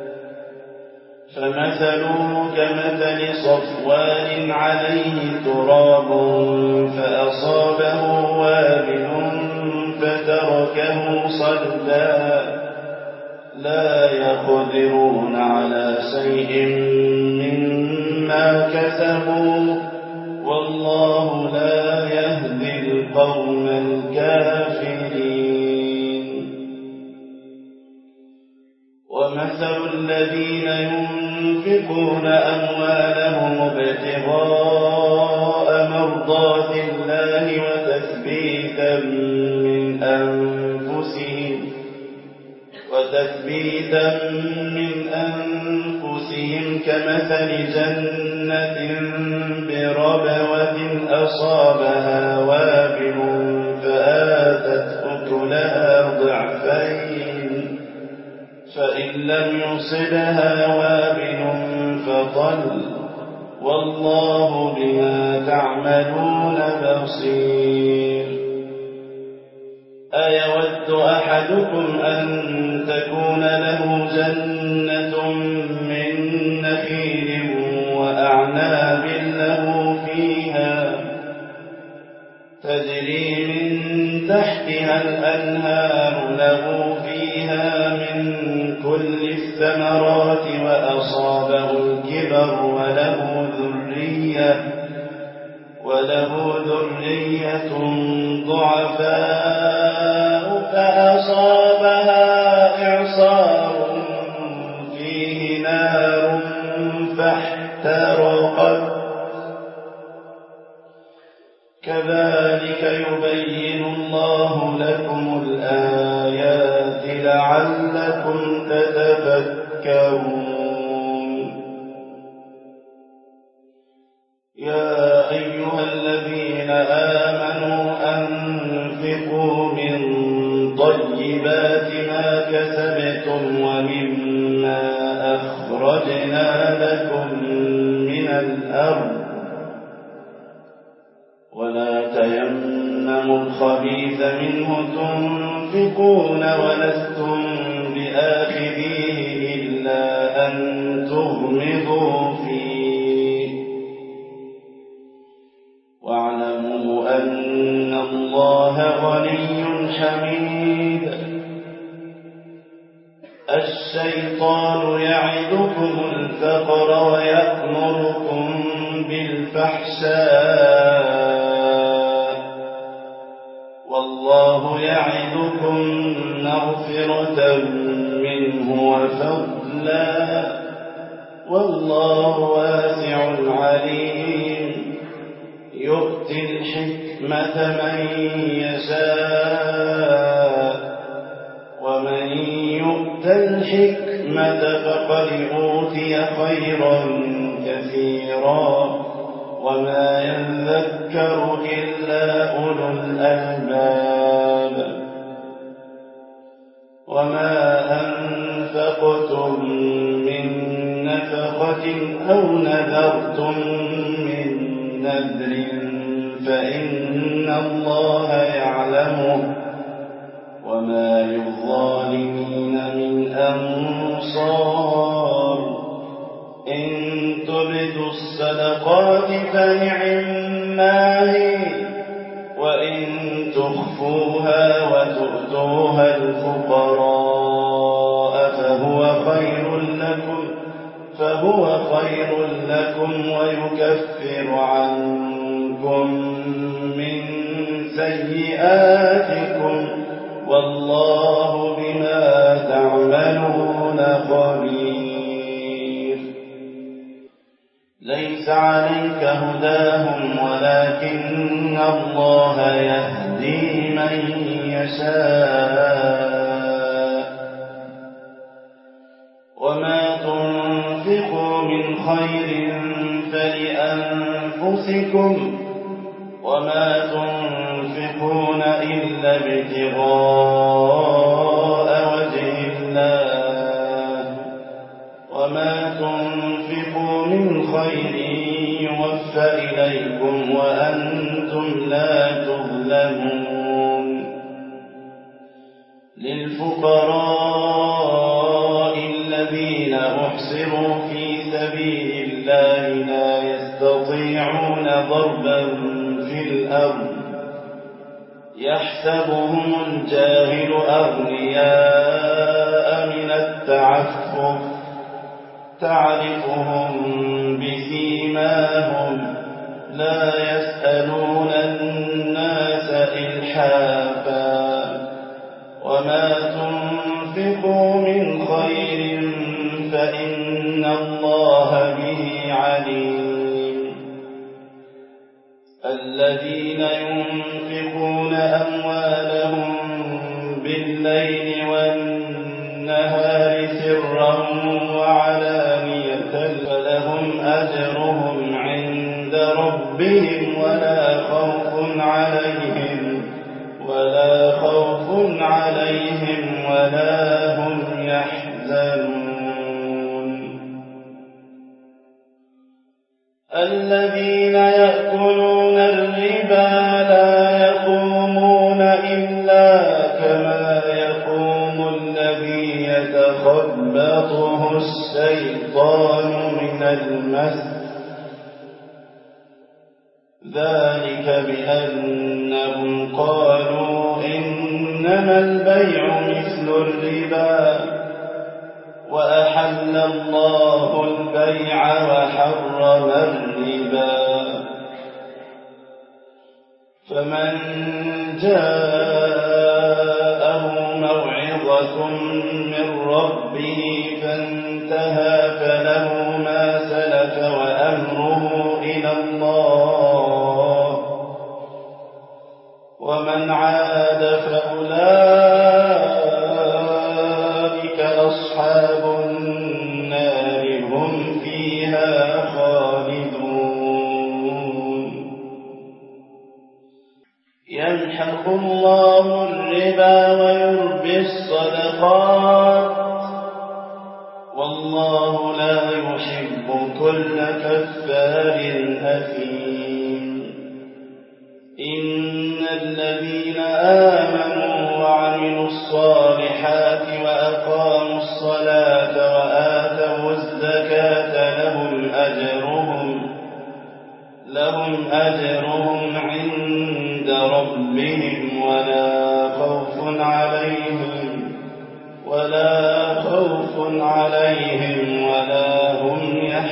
فمثله كمثل صفوان عليه تراب فأصابه وابل فتركه صلدا لا يقدرون على شيء مما كسبوا والله لا يهدي القوم الكافرين. ومثل الذين ينفقون أموالهم ابتغاء مرضات الله وتثبيتا من أنفسهم كمثل جنة بربوة أصابها وابل فآتت أكلها ضعفين فإن لم يصبها وابل فطل والله بما تعملون بصير. أيود أحدكم أن تكون له جنة من نخيل وأعناب له فيها تجري من تحتها الأنهار له فيها من كل الثمرات وأصابه الكبر وله ذرية ضعفاء فأصابها إعصار فيه نار فاحترقت كذلك يبين الله لكم الآيات لعلكم تتفكرون. يا أيها الذين آمنوا أنفقوا من طيبات ما كسبتم ومما أخرجنا لكم من الأرض ولا تيمموا الخبيث منه تنفقون ولستم بآخذيه إلا أن تغمضوا فيه واعلموا أن الله غني حميد. الشيطان يعدكم الفقر ويأمركم بالفحشاء والله يعدكم مغفرة منه وفضلا والله واسع عليم. يؤتي الحكمة من يشاء ومن يؤت الحكمة فقد أوتي خيرا كثيرا وما يذكر إلا أولو الألباب. وما أنفقتم من نفقة أو نذرتم من نذر فإن الله يعلمه وما للظالمين من أنصار. إن تبدوا الصدقات فنعما هي وإن تخفوها وتؤتوها الفقراء فهو خير لكم ويكفر عنكم من سيئاتكم والله بما تعملون خبير. ليس عليك هداهم ولكن الله يهدي من يشاء. وما تنفقوا من خير فلأنفسكم وما تنفقون إلا ابتغاء وجه الله وما تنفقوا من خير يوفى إليكم وأنتم لا تظلمون. للفقراء الذين أحصروا في سبيل الله لا يستطيعون ضربا في الأرض يحسبهم الجاهل أغنياء من التعفف تعرفهم بسيماهم لا يسألون الناس إلحافا وما تنفقوا من خير فإن الله به عليم الذين ينفقون أموالهم بالليل والنهار سرا وعلانية فلهم أجرهم عند ربهم ولا خوف عليهم ولا هم يحزنون الذين يأكلون الربا لا يقومون إلا كما يقوم الذي يتخبطه الشيطان من المس ذلك بأنهم قالوا إنما البيع مثل الربا وأحل الله البيع وحرم الربا فمن جاءه موعظة من ربه فانتهى فله ما سلف وأمره إلى الله ومن عاد فأولئك أصحاب النار هم فيها خالدون يمحق الله الربا ويربي الصدقات والله لا يحب كل كفار أثيم إن الذين آمنوا وعملوا الصالحات وأقاموا الصلاة وآتوا الزكاة لهم أجرهم عند ربهم ولا خوف عليهم ولا هم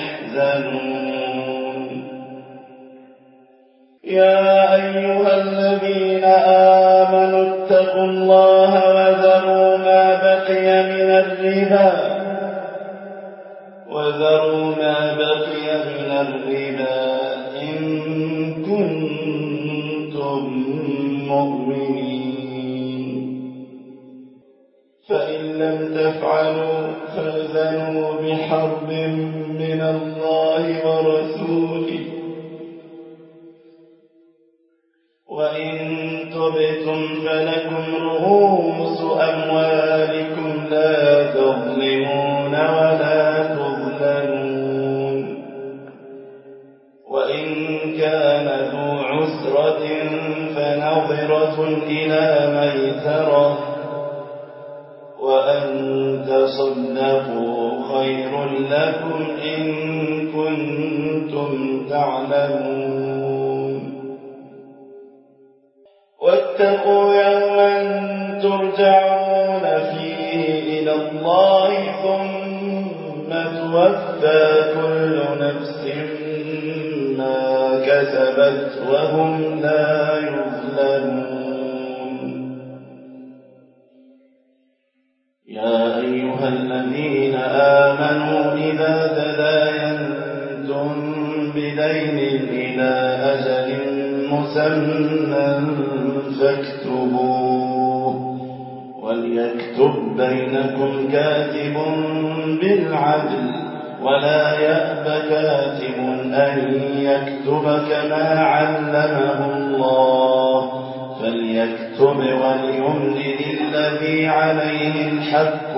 يحزنون يا أيها الذين آمنوا اتقوا الله وذروا ما بقي من الربا إن كنتم مؤمنين فإن لم تفعلوا فأذنوا بحرب من الله ورسوله وإن تبتم فلكم رؤوس أموالكم لا تظلمون ولا تظلمون وإن كان ذو عسرة فنظرة إلى ميسرة وأن تصدقوا خير لكم إن كنتم تعلمون واتقوا يوما ترجعون فيه إلى الله ثم توفى كل نفس ما كسبت وهم لا يظلمون يا أيها الذين آمنوا إذا تداينتم بدين إلى أجل مسمى فاكتبوه وليكتب بينكم كاتب بالعدل ولا يأب كاتب أن يكتب كما علمه الله فليكتب وليملل الذي عليه الحق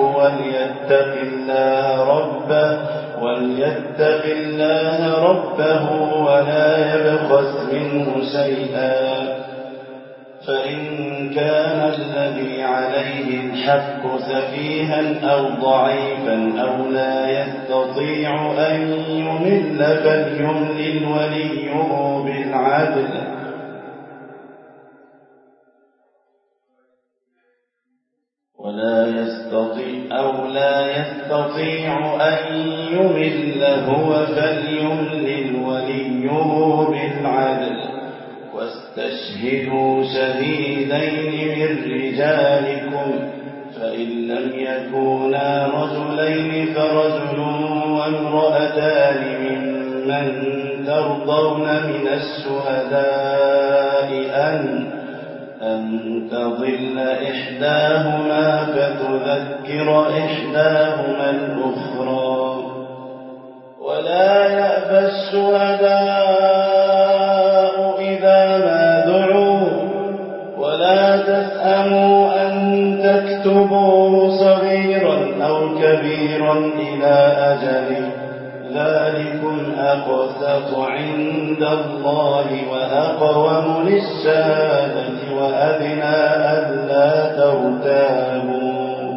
وليتق الله ربه ولا يبخس منه شيئا فإن كان الذي عليه الحق سفيها أو ضعيفا أو لا يستطيع أن يمل فليملل وليه بالعدل ولا لا يستطيع أن يمل هو فليملل وليه بالعدل واستشهدوا شهيدين من رجالكم فإن لم يكونا رجلين فرجل وامرأتان ممن ترضون من الشهداء أن تضل إحداهما فتذكر إحداهما الأخرى ولا يأبى الشهداء إذا ما دعوا ولا تسأموا أن تكتبوه صغيرا أو كبيرا إلى أجله ذلكم أقسط عند الله وأقوم للشهادة وأدنى ألا ترتابوا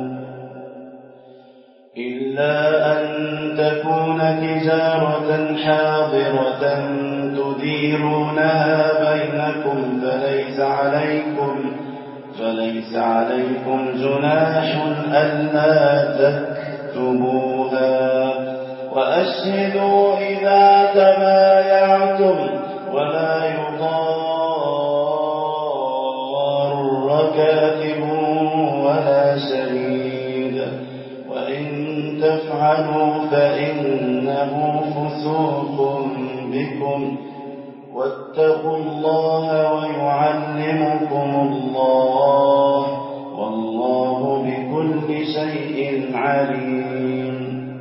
إلا أن تكون تجارة حاضرة تديرونها بينكم فليس عليكم جناح ألا تكتبوها وأشهدوا إذا تبايعتم ولا يضار كاتب ولا شهيد وإن تفعلوا فإنه فسوق بكم واتقوا الله ويعلمكم الله والله بكل شيء عليم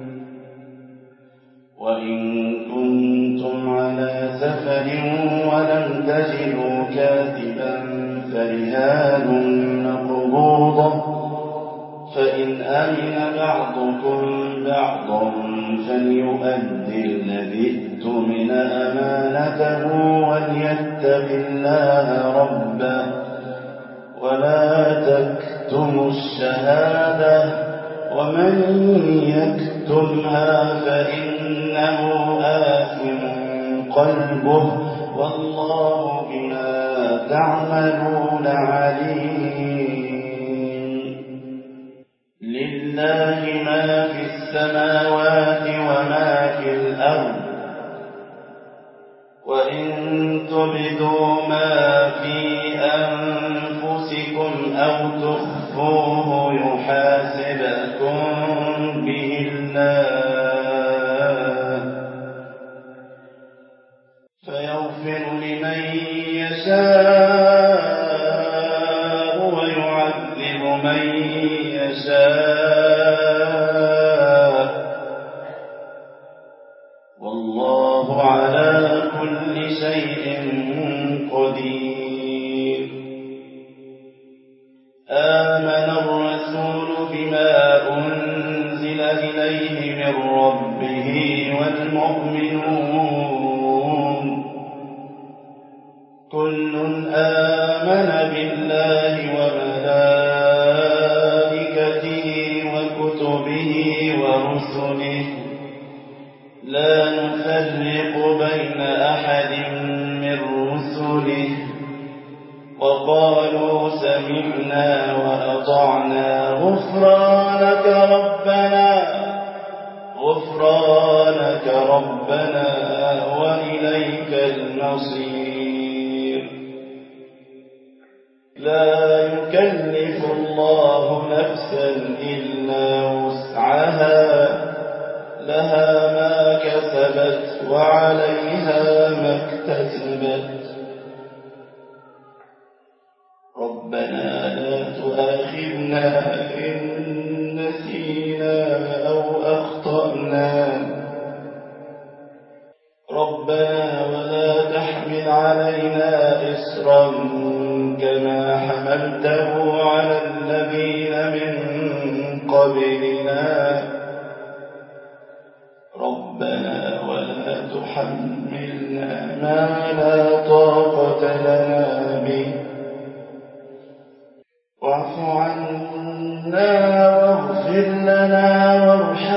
وإن كنتم على سفر ولم تجدوا كاتبا فرهان مقبوضة فإن أمن بعضكم بعضا فليؤدي الذي اؤتمن أمانته وليتق الله ربه ولا تكتموا الشهادة ومن يكتمها فإنه آثم قلبه والله بما تعملون عليم لله ما في السماوات وما في الأرض وإن تبدوا ما في أنفسكم أو تخفوه يحاسبكم به الله فيغفر لمن يشاء ويعذب من يشاء والله على كل شيء قدير آمن الرسول بما أنزل إليه من ربه والمؤمنون كل آمن بالله وملائكته وكتبه ورسله لا نفرق بين أحد من رسله وقالوا سمعنا وأطعنا غفرانك ربنا وإليك المصير لا يكلف الله نفسا إلا وسعها لها ما كسبت وعليها ما اكتسبت ربنا لا تؤاخذنا إن نسينا أو أخطأنا ربنا ولا تحمل علينا إصرا كما حملته على الذين من قبلنا ربنا ولا تحملنا ما لا طاقة لنا به واعف عنا واغفر لنا وارحمنا